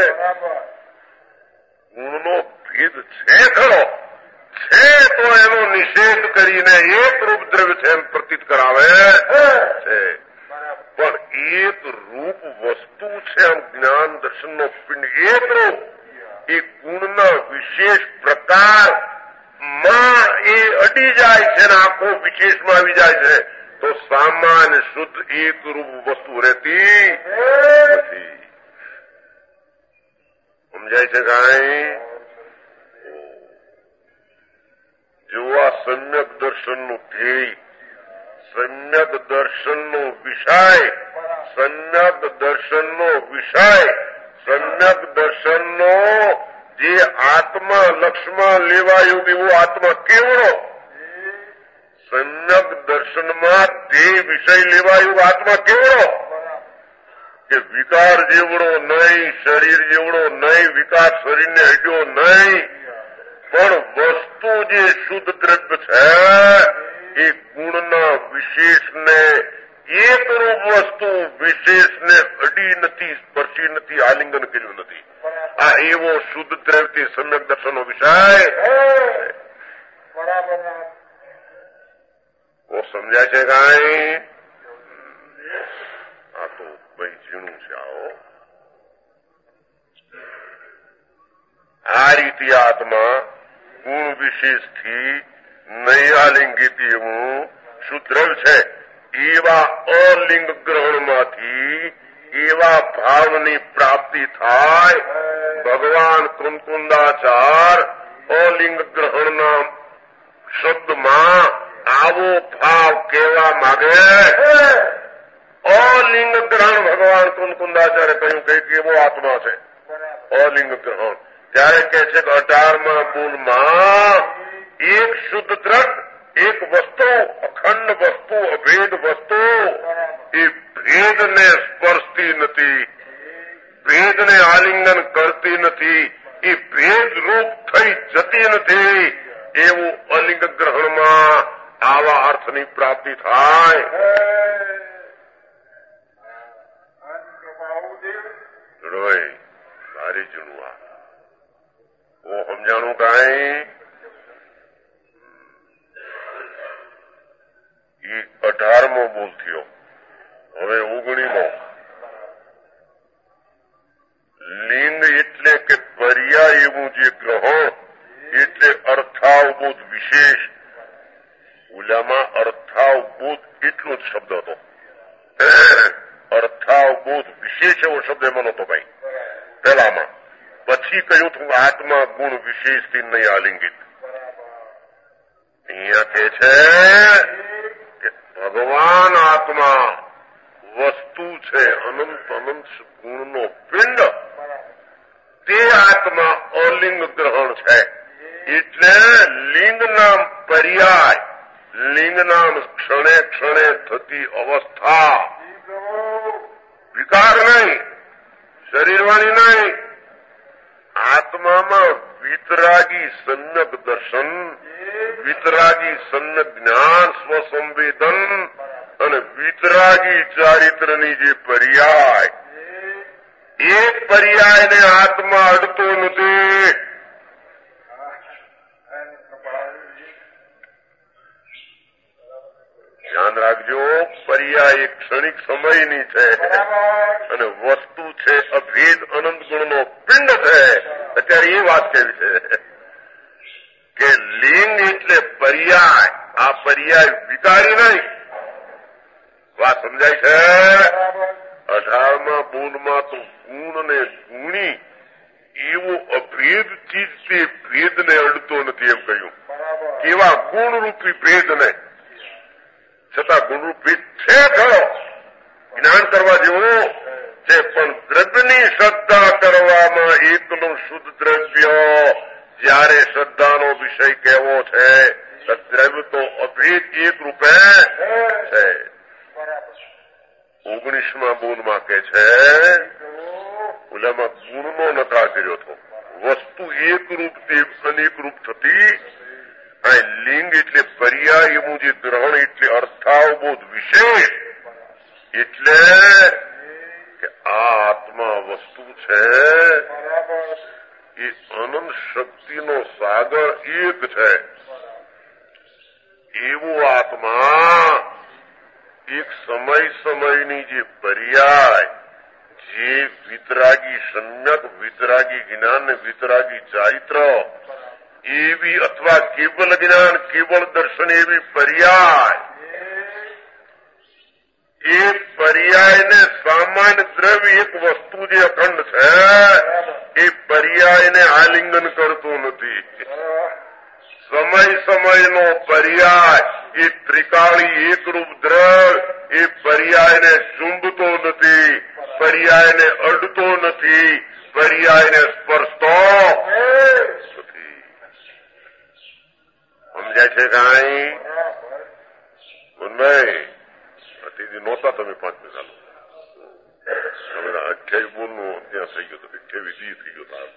ગુણનો ભેદ છે ખરો, છે તો એનો નિષેધ કરીને એક રૂપ દ્રવ્ય છે એમ પ્રતીત કરાવે છે. પણ એક રૂપ વસ્તુ છે આમ જ્ઞાન દર્શનનો પિંડ એક રૂપ, એ ગુણના વિશેષ પ્રકાર માં એ અડી જાય છે ને આખો વિશેષમાં આવી જાય છે તો સામાન્ય શુદ્ધ એક રૂપ વસ્તુ રહેતી નથી. સમજાય છે કાંઈ? જો આ સમ્યક દર્શનનું ધ્યેય, સમ્યક દર્શનનો વિષય, સમ્યક દર્શનનો વિષય, સમ્યક દર્શનનો જે આત્મા લક્ષમાં લેવાયું એવો આત્મા કેવડો, સમ્યક દર્શનમાં જે વિષય લેવાયું આત્મા કેવડો કે વિકાર જેવડો નહીં, શરીર જેવડો નહીં, વિકાર શરીરને અડ્યો નહીં, પણ વસ્તુ જે શુદ્ધ દ્રવ્ય છે એ ગુણના વિશેષને એક રૂપ વસ્તુ વિશેષને અડી નથી, સ્પર્શી નથી, આલિંગન કર્યું નથી. આ એવો શુદ્ધ દ્રવ્યથી સમ્યક દર્શનનો વિષય ઓ સમજાય છે કાંઈ? આ તો ભાઈ ઝીણું છે. આવો આ રીતે આત્મા ગુણ વિશેષથી નહીં આલિંગિત એવું શુદ્ધ છે. એવા અલિંગ ગ્રહણમાંથી એવા ભાવની પ્રાપ્તિ થાય. ભગવાન કુંકુંદાચાર અલિંગ ગ્રહણના શબ્દમાં આવો ભાવ કહેવા માંગે. અલિંગ ગ્રહણ ભગવાન કુંકુંદાચાર્ય કહ્યું કે એવો આત્મા છે અલિંગ ગ્રહણ. ત્યારે કહે છે કે અઢારમાં મૂળમાં એક શુદ્ધ દ્રઢ એક વસ્તુ, અખંડ વસ્તુ, અભેદ વસ્તુ, એ ભેદને સ્પર્શતી નથી, ભેદને આલિંગન કરતી નથી, એ ભેદ રૂપ થઈ જતી નથી. એવું અલિંગ ગ્રહણમાં આવા અર્થની પ્રાપ્તિ થાય. ભારી જૂનું આ હું સમજાણું કાંઈ એ અઢારમો બોલ થયો. હવે ઓગણીમો. લિંગ એટલે કે પર્યાય એવું જે ગ્રહણ એટલે અર્થાવબોધ વિશેષ. ઓલામાં અર્થાવબોધ એટલો જ શબ્દ હતો. અર્થાવબોધ વિશેષ એવો શબ્દ એમાં નતો ભાઈ પેલામાં. પછી કહ્યું હતું આત્મા ગુણ વિશેષથી નહીં આલિંગિત. અહીંયા કે છે કે ભગવાન આત્મા વસ્તુ છે, અનંત અનંત ગુણનો પિંડ. તે આત્મા અલિંગ ગ્રહણ છે. એટલે લિંગ નામ પર્યાય, લિંગ નામ ક્ષણે ક્ષણે થતી અવસ્થા, વિકાર નહીં, શરીરવાણી નહીં. આત્મામાં વિતરાગી સન્નક દર્શન, વિતરાગી સન્નક જ્ઞાન, સ્વસંવેદન અને વિતરાગી ચારિત્રની જે પર્યાય, એ પર્યાયને આત્મા અડતો નથી. ધ્યાન રાખજો, પર્યાય એક ક્ષણિક સમયની છે અને વસ્તુ છે અભેદ અનંત ગુણનો પિંડ છે. અત્યારે એ વાત કેવી છે કે લિંગ એટલે પર્યાય, આ પર્યાય વિકારી નહીં. વાત સમજાય છે? અઢારમાં બોલમાં તો ગુણ ને ગુણી એવું અભેદ ચીજ તે ભેદને અડતો નથી એમ કહ્યું. કેવા ગુણરૂપી ભેદને છતાં ગુણરૂપ ભેદ છે ખરો, જ્ઞાન કરવા જેવું છે. પણ દ્રવ્યની શ્રદ્ધા કરવામાં એકનું શુદ્ધ દ્રવ્ય જયારે શ્રદ્ધાનો વિષય કેવો છે, દ્રવ્ય તો અભેદ એક રૂપે છે. ઓગણીસમાં બોલમાં કે છે ઓલામાં ગુણનો નકાર કર્યો હતો. વસ્તુ એક રૂપ તે અનેક રૂપ થતી. આ લિંગ એટલે પર્યાય એવું જે ગ્રહણ એટલે અર્થાવબોધ વિશેષ. એટલે કે આ આત્મા વસ્તુ છે એ અનંત શક્તિનો સાગર એક છે. એવો આત્મા એક સમય સમયની જે પર્યાય, જે વિતરાગી સમ્યક, વિતરાગી જ્ઞાન ને વિતરાગી ચારિત્ર એવી અથવા કેવલ જ્ઞાન કેવળ દર્શન એવી પર્યાય, એ પર્યાયને સામાન્ય દ્રવ્ય એક વસ્તુ જે અખંડ છે એ પર્યાયને આલિંગન કરતું નથી. સમય સમયનો પર્યાય એ ત્રિકાળી એકરૂપ દ્રવ્ય એ પર્યાયને ચુંબતો નથી, પર્યાયને અડતો નથી, પર્યાયને સ્પર્શતો નથી. સમજાય છે કાંઈ? નહીં અતિથિ નહોતા તમે પાંચ મિનિટ તમે અઠ્યાવીસ બોલનું ત્યાં થઈ ગયું, અઠ્યાવીસ દી થઈ ગયો.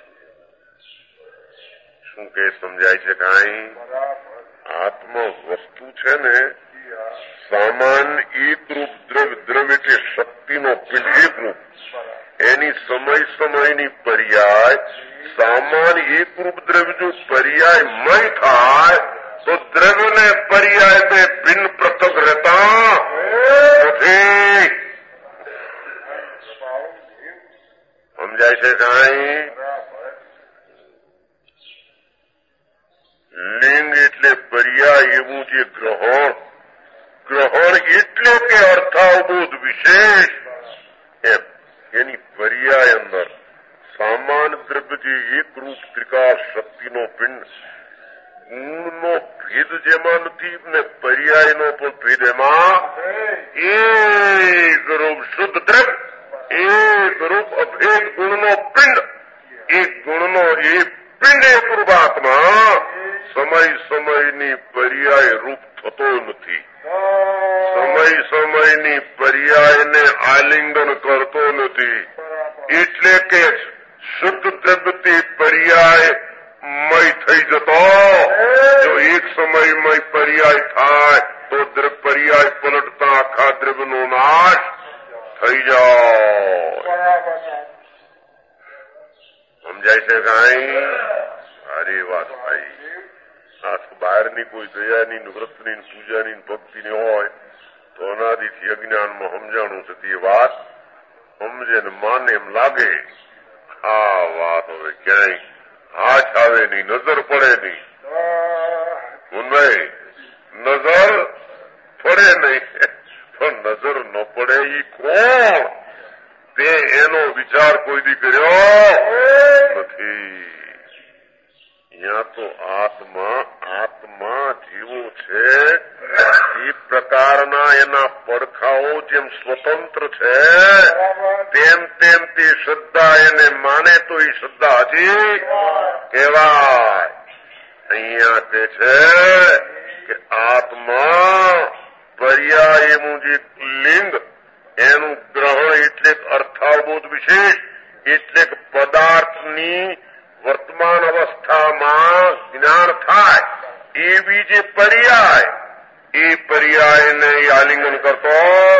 શું કે સમજાય છે કાંઈ? આત્મા વસ્તુ છે ને સામાન્ય એકરૂપ દ્રવ્ય, દ્રવ્ય એટલે શક્તિનો પિંડ એકરૂપ, એની સમય સમયની પર્યાય સામાન્ય એકરૂપ દ્રવ્ય જો પર્યાયમય થાય તો દ્રવ્યને પર્યાય में भिन्न पृथक रहता નથી. સમજાય છે કાંઈ? લિંગ એટલે પર્યાય એવું જે ગ્રહણ, ગ્રહણ એટલે કે અર્થાવબોધ વિશેષ એમ એની પર્યાય અંદર સામાન્ય દ્રવ્ય જે એકરૂપ ત્રિકાળ શક્તિનો પિંડ, ગુણનો ભેદ જેમાં નથી ને પર્યાયનો પણ ભેદ એમાં એક રૂપ શુદ્ધ દ્રવ્ય અભેદ રૂપ અભેદ ગુણનો પિંડ, એ ગુણનો એ પિંડ એક રૂપાત્મા સમય સમયની પર્યાય રૂપ થતો નથી. સમય સમયની પર્યાયને આલિંગન કરતો નથી. એટલે કે શુદ્ધ દ્રવ્યથી પર્યાય મય થઈ જતો. જો એક સમયમય પર્યાય થાય તો પર્યાય પલટતા આખા દ્રવ્યનો નાશ થઈ જાય. સમજાય છે કાંઈ? સારી વાત ભાઈ. આ બહારની કોઈ દયાની વ્રતની પૂજાની ભક્તિની હોય તો અનાદિથી અજ્ઞાનમાં સમજાણું છે તે વાત સમજે ને માને એમ લાગે. આ વાત હવે ક્યાંય હાથ આવે નહીં, નજર પડે નહીં. ઉન્મય નજર પડે નહીં, પણ નજર ન પડે ઈ કોણ? તે એનો વિચાર કોઈ દી કર્યો નથી. અહીંયા તો આત્મા આત્મા જીવો છે એ પ્રકારના એના પડખાઓ જેમ સ્વતંત્ર છે તેમ તેમ તે શ્રદ્ધા એને માને તો એ શ્રદ્ધા હજી કહેવાય. અહીંયા તે છે કે આત્મા પર્યાય એનું જે લિંગ એનું ગ્રહણ એટલે અર્થાવબોધ વિશેષ એટલે પદાર્થની વર્તમાન અવસ્થામાં જ્ઞાન થાય એવી જે પર્યાય એ પર્યાયને આલિંગન કરતો.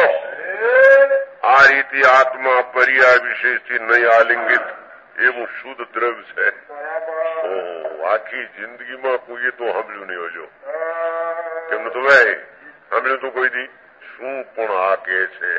આ રીતે આત્મા પર્યાય વિશેષથી નહીં આલિંગિત એવું શુદ્ધ દ્રવ્ય છે. આખી જિંદગીમાં કોઈએ તો સાંભળ્યું નહીં હોય. કેમ તો ભાઈ સાંભળ્યું તો કોઈ દી શું પણ આ કે છે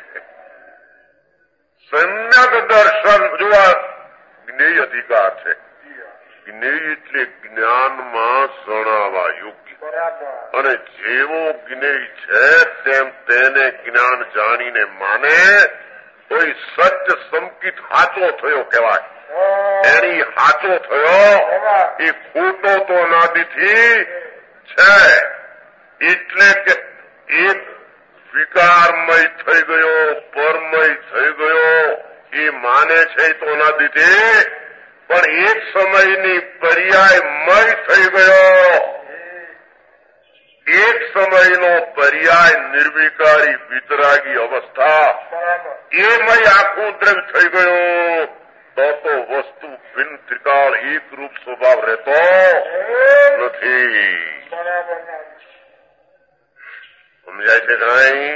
સમ્યક દર્શન જોવા જ્ઞેય અધિકાર છે. જ્ઞેય એટલે જ્ઞાનમાં શરણાવા યોગ્ય અને જેવો જ્ઞેય છે તેમ તેને જ્ઞાન જાણીને માને તો એ સત્ય સંકિત હાચો થયો કહેવાય. એની હાચો થયો એ ખોટો તો અનાદિથી છે. એટલે કે એક વિકારમય થઈ ગયો, પરમય થઈ ગયો એ માને છે તો અનાદિથી, પણ એક સમયની પર્યાયમય થઈ ગયો. એક સમયનો પર્યાય નિર્વિકારી વિતરાગી અવસ્થા એમય આખું દ્રવ્ય થઈ ગયો તો તો વસ્તુ ભિન્ન ત્રિકાળ એક રૂપ સ્વભાવ રહેતો નથી. સમજાય છે કાંઈ?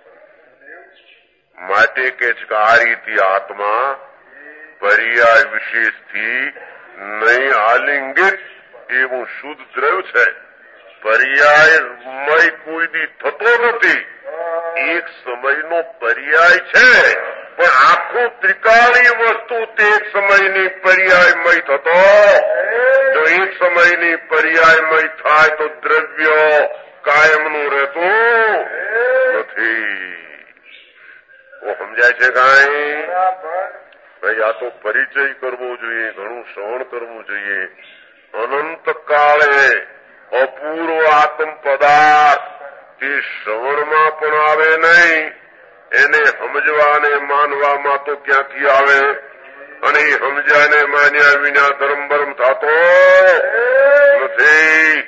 માટે કે છે કે આ રીતે આત્મા પર્યાય વિશેષથી નહીં આલિંગિત એવું શુદ્ધ દ્રવ્ય છે. પર્યાયમય કોઈ દી થતો નથી. એક સમયનો પર્યાય છે પણ આખું ત્રિકાળી વસ્તુ તે એક સમયની પર્યાયમય થતો. જો એક સમયની પર્યાયમય થાય તો દ્રવ્ય કાયમનું રહેતું નથી. સમજાય છે કાંઈ? ભાઈ આ તો પરિચય કરવો જોઈએ, ઘણું શ્રવણ કરવું જોઈએ. અનંત કાળે અપૂર્વ આત્મ પદાર્થ તે શ્રવણમાં પણ આવે નહીં, એને સમજવાને માનવામાં તો ક્યાંથી આવે? અને એ સમજાને માન્યા વિના ધર્મ બરમ થતો નથી.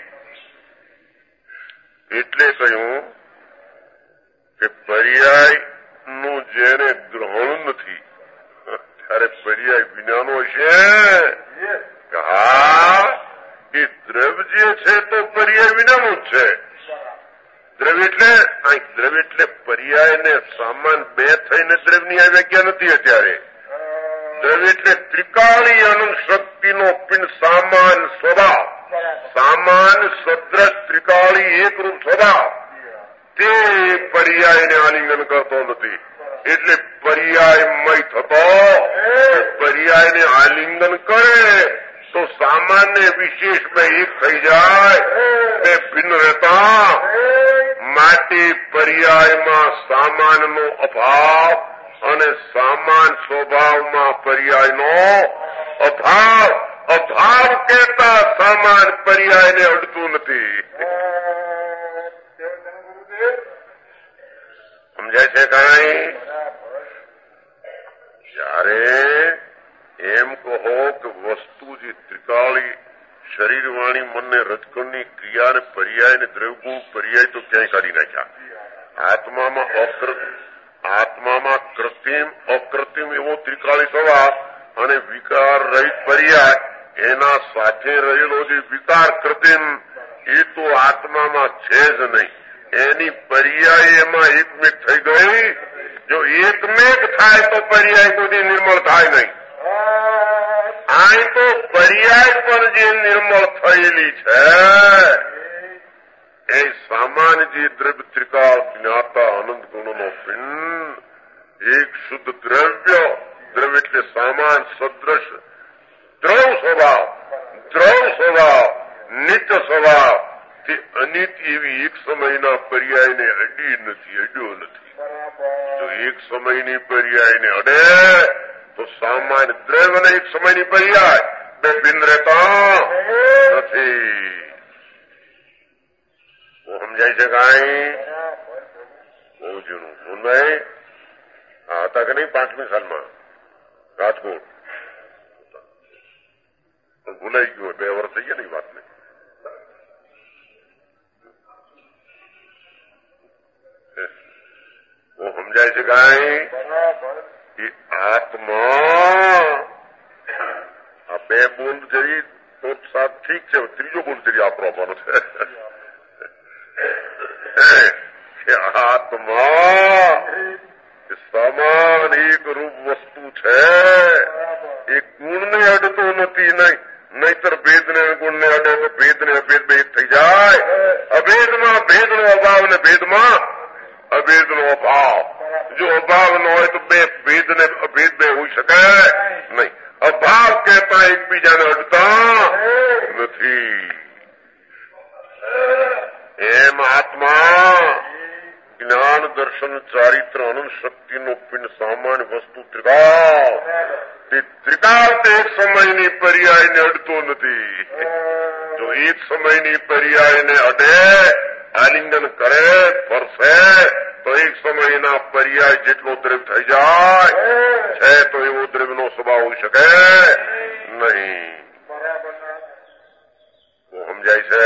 એટલે કહ્યું કે પર્યાય નું જેને ગ્રહણ નથી ત્યારે પર્યાય વિનાનો છે. હા એ દ્રવ્ય જે છે તો પર્યાય વિનાનું જ છે. દ્રવ્ય એટલે અહીં દ્રવ્ય એટલે પર્યાય ને સામાન બે થઈને દ્રવ્યની આ વ્યાખ્યા નથી અત્યારે. દ્રવ્ય એટલે ત્રિકાળી અનંત શક્તિનો પિંડ સામાન સ્વભાવ, સામાન સદ્રશ ત્રિકાળી એકરૂપ સ્વભાવ તે પર્યાયને આલિંગન કરતો નથી. એટલે પર્યાયમય થતો. પર્યાયને આલિંગન કરે તો સામાન્ય વિશેષ બે એક થઈ જાય, બે ભિન્ન રહેતા. માટે પર્યાયમાં સામાનનો અભાવ અને સામાન સ્વભાવમાં પર્યાયનો અભાવ. અભાવ કહેતા સામાન પર્યાયને અડતું નથી. સમજાય છે કાંઈ? ત્યારે એમ કહો કે વસ્તુ જે ત્રિકાળી શરીર વાણી મનને રજકણની ક્રિયાને પર્યાય ને દ્રવ્યગુણ પર્યાય તો ક્યાંય કાઢી નાખ્યા. આત્મામાં અકૃત આત્મામાં કૃત્રિમ અકૃત્રિમ એવો ત્રિકાળી સ્વભાવ અને વિકાર રહિત પર્યાય એના સાથે રહેલો જે વિકાર કૃત્રિમ એ તો આત્મામાં છે જ નહીં. એની પર્યાય એમાં એકમેક થઈ ગઈ. જો એકમેક થાય તો પર્યાય કોઈ નિર્મળ થાય નહીં. આ તો પર્યાય પર જે નિર્મળ થયેલી છે એ સામાન્ય જે દ્રવ્ય ત્રિકાળ જ્ઞાતા અનંત ગુણોનો પિંડ એક શુદ્ધ દ્રવ્ય દ્રવ્ય એટલે સામાન સદૃશ દ્રવ સ્વભાવ દ્રવ સ્વભાવ નિત્ય સ્વભાવ તે અનિત એવી એક સમયના પર્યાયને અડી નથી અડ્યો નથી. જો એક સમયની પર્યાયને અડે તો સામાન્ય દ્રવ્ય ને એક સમયની પર્યાય બે બિન રહેતા નથી. સમજાય છે કાંઈ? બહુ જૂનું મોહનભાઈ આ હતા કે નહીં પાંચમી સાલમાં રાજકોટ ભૂલાઈ ગયું. બે વર્ષ થઈ ગયા ને એ વાતને. સમજાય છે કાંઈ? એ આત્મા આ બે બુંદ જરી તો સાત ઠીક છે. ત્રીજો બુંદ જરી આપણો આપવાનો છે કે આત્મા સમાન એક રૂપ વસ્તુ છે. એ ગુણને અડતો નથી. નહીં નહીતર ભેદને ગુણને અડે તો ભેદને અભેદ બે થઈ જાય. અભેદમાં ભેદનો અભાવ ને ભેદમાં અભેદનો અભાવ. જો અભાવ ન હોય તો બે ભેદ ને અભેદ બે હોઈ શકે નહીં. અભાવ કહેતા એકબીજાને અડતા નથી. એમ આત્મા જ્ઞાન દર્શન ચારિત્ર અનંત શક્તિનો પિંડ સામાન્ય વસ્તુ ત્રિકાળ તે ત્રિકાળ તે એક સમયની પર્યાયને અડતો નથી. જો એક સમયની પર્યાયને અડે આલિંગન કરે ફરશે તો એક સમયના પર્યાય જેટલો દ્રવ્ય થઈ જાય છે તો એવો દ્રવ્યનો સ્વભાવ હોઈ શકે નહીં. સમજાય છે?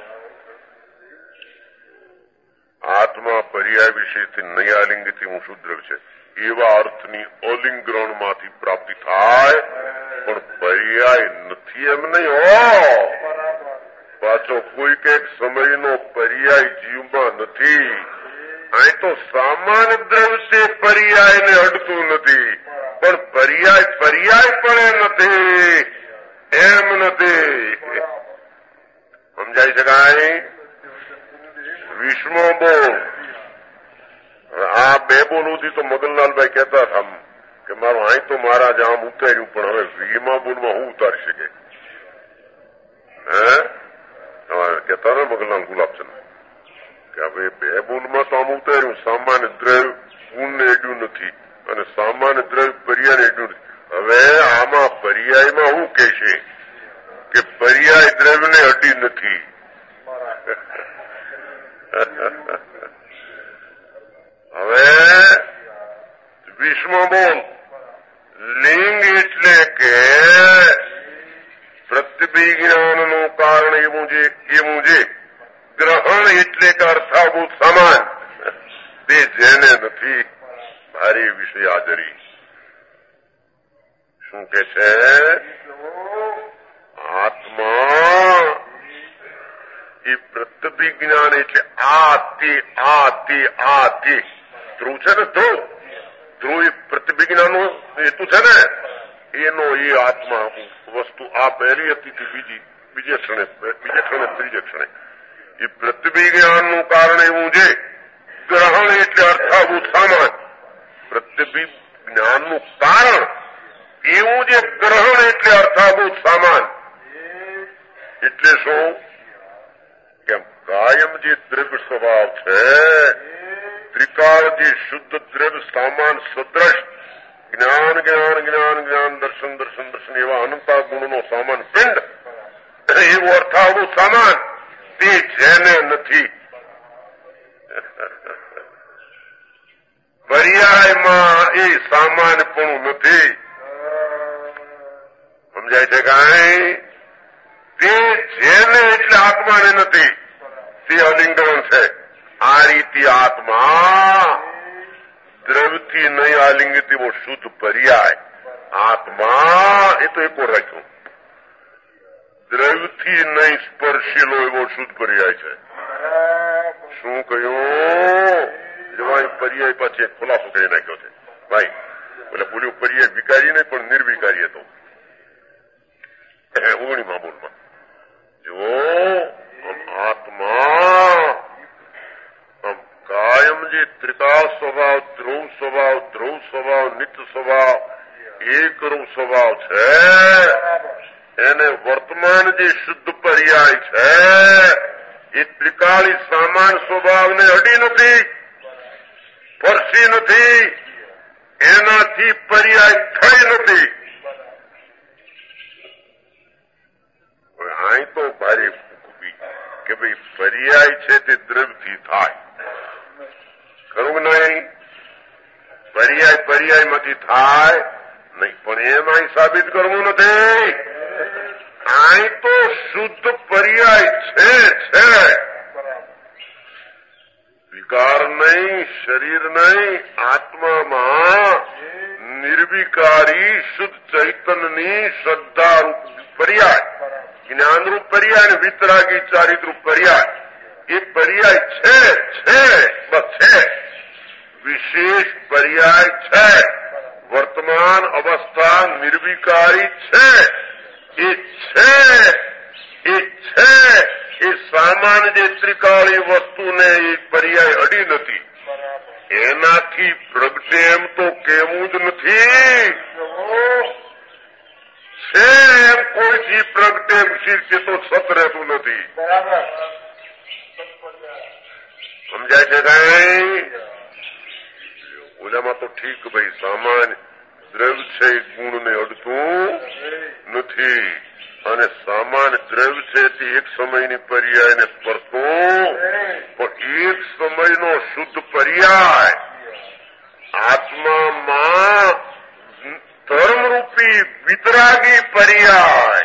આત્મા પર્યાય વિશેથી નૈયાલિંગથી હું શુદ્ર છે એવા અર્થની અલિંગરણમાંથી પ્રાપ્તિ થાય પણ પર્યાય નથી એમ નહીં હો. પાછો કોઈ કઈક સમયનો પર્યાય જીવમાં નથી. અહીં તો સામાન્ય દ્રવ્ય પર્યાયને અડતું નથી પણ પર્યાય પર્યાય પણ નથી એમ નથી. સમજાય છે કાંઈ? વિશ્વ બોલ આ બે બોલુથી તો મગનલાલભાઈ કહેતા હતા કે મારું અહીં તો મહારાજ આમ ઉતાર્યું પણ હવે વીમા બોલમાં હું ઉતારી શકે? હે કહેતા ને મગનલાલ ગુલાબચંદ કે હવે બે બોલમાં તો આમ ઉતાર્યું સામાન્ય દ્રવ્ય ગુણને એડ્યું નથી અને સામાન્ય દ્રવ્ય પર્યાયને એડ્યું નથી. હવે આમાં પર્યાયમાં શું કે છે કે પર્યાય દ્રવ્યને અડી નથી. હવે વિશ્વ બોલ લિંગ એટલે કે પ્રતિભિજ્ઞાનનું કારણ એવું છે એવું છે ગ્રહણ એટલે કે અર્થાભૂત સમાન તે જેને નથી ભારે વિષય હાજરી. શું કે છે? આત્મા એ પ્રતિભિજ્ઞાન એટલે આ તે આ તે આ તે ધ્રુવ છે ને ધ્રુવ ધ્રુવ એ પ્રતિભિજ્ઞાનનું હેતુ છે ને એનો એ આત્મા વસ્તુ આ પહેલી હતી બીજી બીજે ક્ષણે બીજે ક્ષણે ત્રીજે ક્ષણે એ પ્રતિભિજ્ઞાનનું કારણ એવું છે. ગ્રહણ એટલે અર્થાભૂત સામાન પ્રતિભિજ્ઞાનનું કારણ એવું છે. ગ્રહણ એટલે અર્થાભૂત સામાન એટલે શું કેમ કાયમ જે દ્રવ્ય સ્વભાવ છે ત્રિકાળ જે શુદ્ધ દ્રવ્ય સામાન સદ્રશ જ્ઞાન જ્ઞાન જ્ઞાન જ્ઞાન દર્શન દર્શન દર્શન એવા અનંતા ગુણનો સામાન પિંડ એવું અર્થાભૂત સામાન તે જેને નથી. પર્યાયમાં એ સામાન્યપણું નથી. સમજાય છે કાંઈ? તે જેને એટલે આત્માને નથી તે અલિંગન છે. આ રીતે આત્મા દ્રવ્યથી નહીં આલિંગિત એવો શુદ્ધ પર્યાય. આત્મા એ તો એકો રાખ્યો, દ્રવ્યથી નહીં સ્પર્શેલો એવો શુદ્ધ પર્યાય છે. શું કહ્યું? જવાય પર્યાય પાછી એક ખુલાસો કરી નાખ્યો છે ભાઈ. એટલે બોલ્યું પર્યાય વિકારી નહીં પણ નિર્વિકારી હતો ઓગણી મામૂલમાં. જો આત્મા કાયમ જે ત્રિકાળ સ્વભાવ, ધ્રુવ સ્વભાવ, ધ્રુવ સ્વભાવ, નિત્ય સ્વભાવ, એકરૂપ સ્વભાવ છે, એને વર્તમાન જે શુદ્ધ પર્યાય છે એ ત્રિકાળી સામાન સ્વભાવને અડી નથી, સ્પર્શી નથી, એનાથી પર્યાય થઈ નથી. અહીં તો ભારે કે ભાઈ પર્યાય છે તે દ્રવ્યથી થાય, ખરું નહીં? પર્યાય પર્યાયમાંથી થાય નહીં, પણ એમાં સાબિત કરવું નથી. અહીં તો શુદ્ધ પર્યાય છે છે વિકાર નહીં, શરીર નહીં, આત્મામાં નિર્વિકારી શુદ્ધ ચૈતન્યની શ્રદ્ધારૂપ પર્યાય, જ્ઞાનરૂપ પર્યાય અને વિતરાગી ચારિત્રૂપ પર્યાય, એ પર્યાય છે છે બસ છે. વિશેષ પર્યાય છે, વર્તમાન અવસ્થા નિર્વિકારી છે. એ છે એ છે એ સામાન્ય જે ત્રિકાળી વસ્તુને એ પર્યાય અડી નથી. એનાથી પ્રગટે એમ તો કેવું જ નથી. છે એમ કોઈથી પ્રગટે એમ શીર્ષે તો સત રહેતું નથી. સમજાય છે કઈ? ઓલામાં તો ઠીક ભાઈ સામાન્ય દ્રવ્ય છે એ ગુણને અડતું નથી, અને સામાન્ય દ્રવ્ય છે તે એક સમયની પર્યાયને સ્પર્શતું, પણ એક સમયનો શુદ્ધ પર્યાય આત્મામાં ધર્મરૂપી વિતરાગી પર્યાય,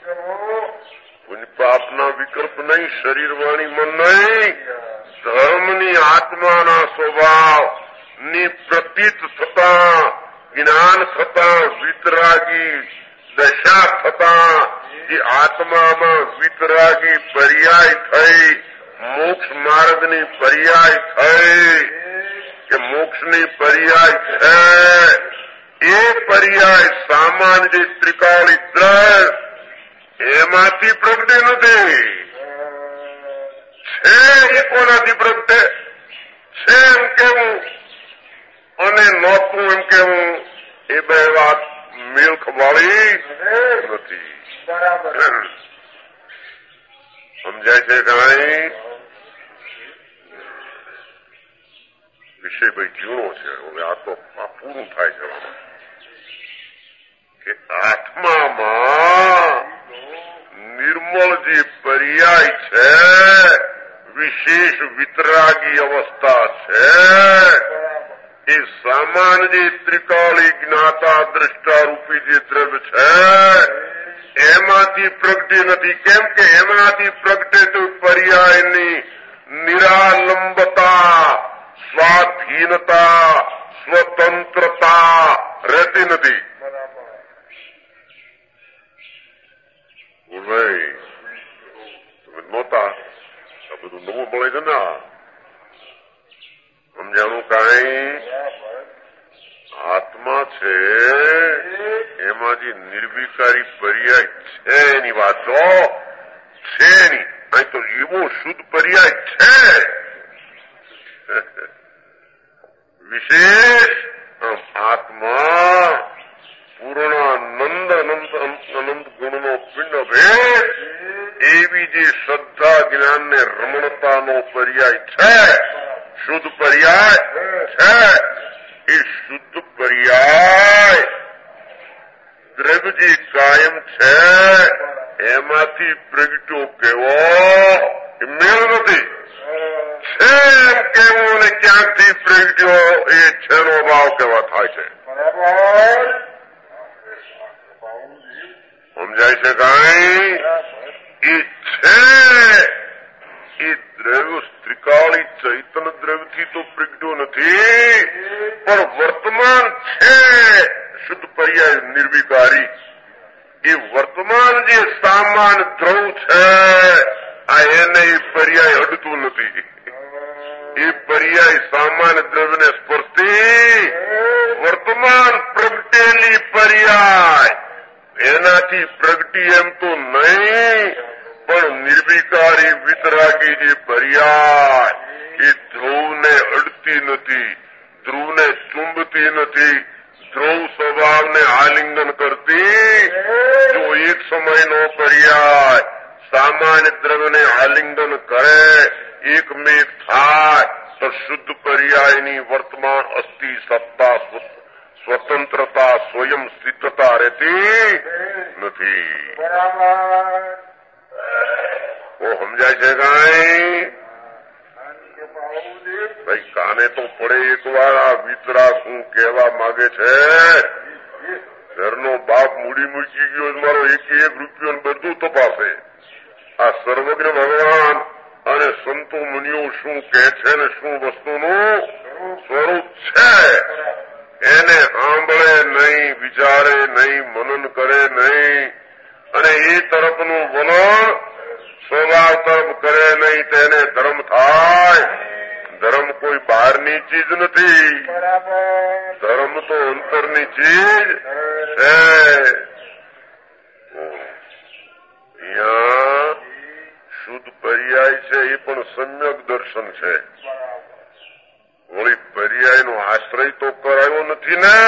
પાપના વિકલ્પ નહીં, શરીર વાણી મન નહીં, ધર્મની આત્માના સ્વભાવ ની પ્રતીત થતા, જ્ઞાન થતા, વિતરાગી દશા થતા જે આત્મામાં વિતરાગી પર્યાય થઈ, મોક્ષ માર્ગની પર્યાય થઈ કે મોક્ષની પર્યાય છે, એ પર્યાય સામાન્ય જે ત્રિકાળી દ્રવ્ય એમાંથી પ્રગટે નથી. છે એ કોનાથી પ્રગટે? છે એમ કેવું અને નહોતું એમ કેવું, એ બે વાત મેળ ખવાળી નથી. સમજાય છે કઈ? વિષય ભાઈ જીવનો છે. હવે આ તો આ પૂરું થાય છે કે આત્મામાં નિર્મળ જે પર્યાય છે, વિશેષ વિતરાગી અવસ્થા છે, એ સામાન્ય જે ત્રિકાળી જ્ઞાતા દ્રષ્ટા રૂપી જે દ્રવ્ય છે એમાંથી પ્રગટે નથી. કેમ કે એમાંથી પ્રગટે તો પર્યાયની નિરાલંબતા, સ્વાધીનતા, સ્વતંત્રતા રહેતી નથી. ભાઈ તમે નહોતા, આ બધું નવું મળે છે ને. સમજાણું કઈ? આત્મા છે એમાં જે નિર્વિકારી પર્યાય છે એની વાતો છે નહીં. અહીં તો એવો શુદ્ધ પર્યાય છે, વિશેષ આત્મા પૂર્ણાનંદ અનંત અનંત ગુણનો પિંડ ભેદ એવી જે શ્રદ્ધા જ્ઞાન ને રમણતાનો પર્યાય છે, શુદ્ધ પર્યાય છે. એ શુદ્ધ પર્યાય દ્રવ્ય જે કાયમ છે એમાંથી પ્રગટ્યો કેવો એ મેળ નથી. છે એમ કેવું ને ક્યાંકથી પ્રગટ્યો એ છેનો ભાવ કેવા થાય છે. સમજાય છે કાંઈ? એ છે એ દ્રવ્ય ત્રિકાળી ચૈતન્ય દ્રવ્યથી તો પ્રગટ્યો નથી, પણ વર્તમાન છે શુદ્ધ પર્યાય નિર્વિકારી. એ વર્તમાન જે સામાન દ્રવ છે આ એને એ પર્યાય અડતું નથી. એ પર્યાય સામાન્ય દ્રવ્યને સ્પર્શતી વર્તમાન પ્રગટેલી પર્યાય એનાથી પ્રગટી એમ તો નહીં, પણ નિર્વિકારી વિતરાગી જે પર્યાય એ ધ્રુવને અડતી નથી, ધ્રુવને ચુંબતી નથી, ધ્રુવ સ્વભાવને આલિંગન કરતી. જો એક સમયનો પર્યાય સામાન્ય દ્રવ્યને આલિંગન કરે, એકમેક થાય તો શુદ્ધ પર્યાયની વર્તમાન અસ્થિ સત્તા સ્વતંત્રતા સ્વયં સ્થિતતા રહેતી નથી. ઓ સમજાય છે કાંઈ? ભાઈ કાને તો પડે એક વાર આ વિતરાગ શું કહેવા માંગે છે. ઘરનો બાપ મૂડી મૂકી ગયો મારો એક એક રૂપિયો બધું તપાસે. આ સર્વજ્ઞ ભગવાન અને સંતો મુનિઓ શું કહે છે ને શું વસ્તુનું સ્વરૂપ છે એને સાંભળે નહીં, વિચારે નહીં, મનન કરે નહીં, અને એ તરફનું વલણ સ્વભાવ તરફ કરે નહીં તેને ધર્મ થાય. ધર્મ કોઈ બહારની ચીજ નથી, ધર્મ તો અંતરની ચીજ છે. અહીંયા શુદ્ધ પર્યાય છે એ પણ સમ્યક દર્શન છે. વળી પર્યાયનો આશ્રય તો કરાયો નથી ને.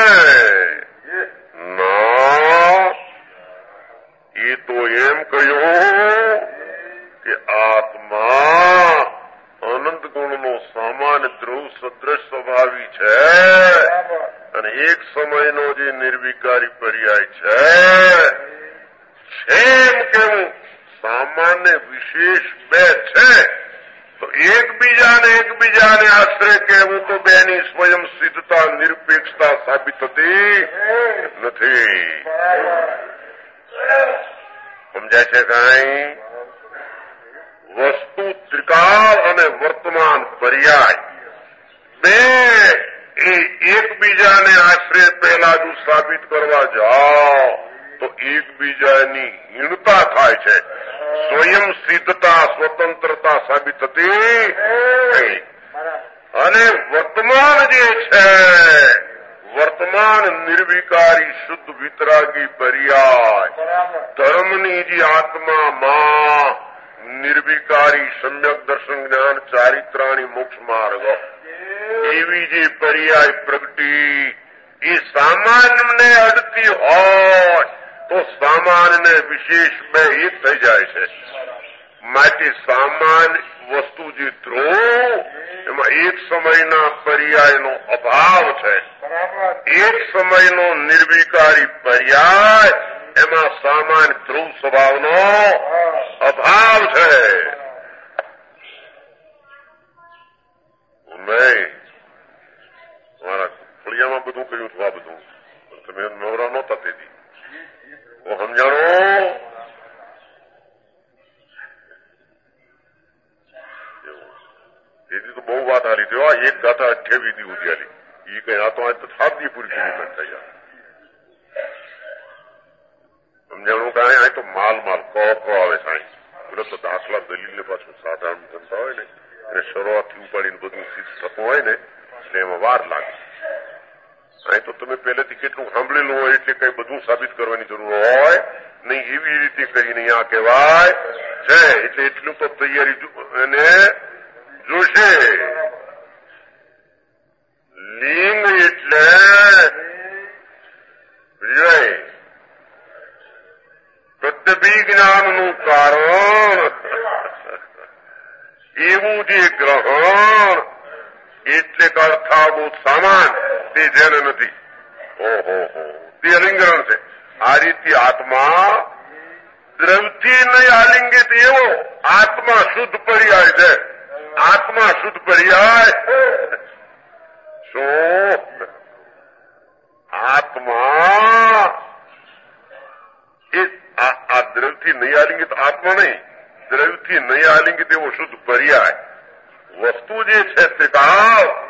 ના, એ તો એમ કહ્યું કે આત્મા અનંત ગુણનો સામાન્ય ધ્રુવ સદ્રશ સ્વભાવી છે, અને એક સમયનો જે નિર્વિકારી પર્યાય છે એમ કેવું સામાન્ય વિશેષ બે છે, તો એકબીજાને એકબીજાને આશ્રય કહેવું તો બેની સ્વયં સિદ્ધતા નિરપેક્ષતા સાબિત થતી નથી. સમજાય છે કાંઈ? વસ્તુ ત્રિકાળ અને વર્તમાન પર્યાય બે એ એકબીજાને આશ્રય પહેલા જો સાબિત કરવા જાઓ તો એકબીજાની હીણતા થાય છે, સ્વયં સિદ્ધતા સ્વતંત્રતા સાબિત થતી નહીં. અને વર્તમાન જે છે વર્તમાન નિર્વિકારી શુદ્ધ વિતરાગી પર્યાય ધર્મની જે આત્મામાં નિર્વિકારી સમ્યક દર્શન જ્ઞાન ચારિત્રાણી મોક્ષ માર્ગ એવી જે પર્યાય પ્રગટી એ સામાન્યને અડતી હોય તો સામાન્ય વિશેષ બે એક થઈ જાય છે. માટે સામાન્ય વસ્તુ જે ધ્રુવ એમાં એક સમયના પર્યાયનો અભાવ છે, એક સમયનો નિર્વિકારી પર્યાય એમાં સામાન્ય ધ્રુવ સ્વભાવનો અભાવ છે. નહીં મારા ફળિયામાં બધું કહ્યું હતું આ બધું તમે નવરા નહોતા તેથી સમજાણો. તેથી તો બહુ વાત હાલી થયો. એક ગાતા અઠ્યાવીસ દી ઉદ્યાલી એ કઈ આ તો આજ તો સાત દી પૂરી પેમેન્ટ થઈ જાય. સમજાણું કાંઈ આ તો માલ માલ કહો કહો આવે સાંઈ એટલે તો દાખલા દલીલ ને પાછું સાધારણ ધંધા હોય ને એને શરૂઆતથી ઉપાડીને બધું સિદ્ધ થતું હોય ને એટલે એમાં વાર લાગે. અહીં તો તમે પહેલેથી કેટલું સાંભળેલું હોય એટલે કઈ બધું સાબિત કરવાની જરૂર હોય નહીં. એવી રીતે કરીને આ કહેવાય છે એટલે એટલું તો તૈયારી એને જોશે. લિંગ એટલે પ્રત્યભિજ્ઞાનનું કારણ એવું જે ગ્રહણ એટલે અર્થાભૂત સામાન તે જેને નથી. ઓહો હો તે અલિંગરણ છે. આ રીતે આત્મા દ્રવથી નહીં આલિંગિત એવો આત્મા શુદ્ધ પર્યાય છે. આત્મા શુદ્ધ પર્યાય શું? આત્મા એ દ્રવ્યથી નહીં આલિંગિત આત્મા નહીં, દ્રવ્યથી નહીં આલિંગિત એવો શુદ્ધ પર્યાય વસ્તુ જે છે ત્રિકાળ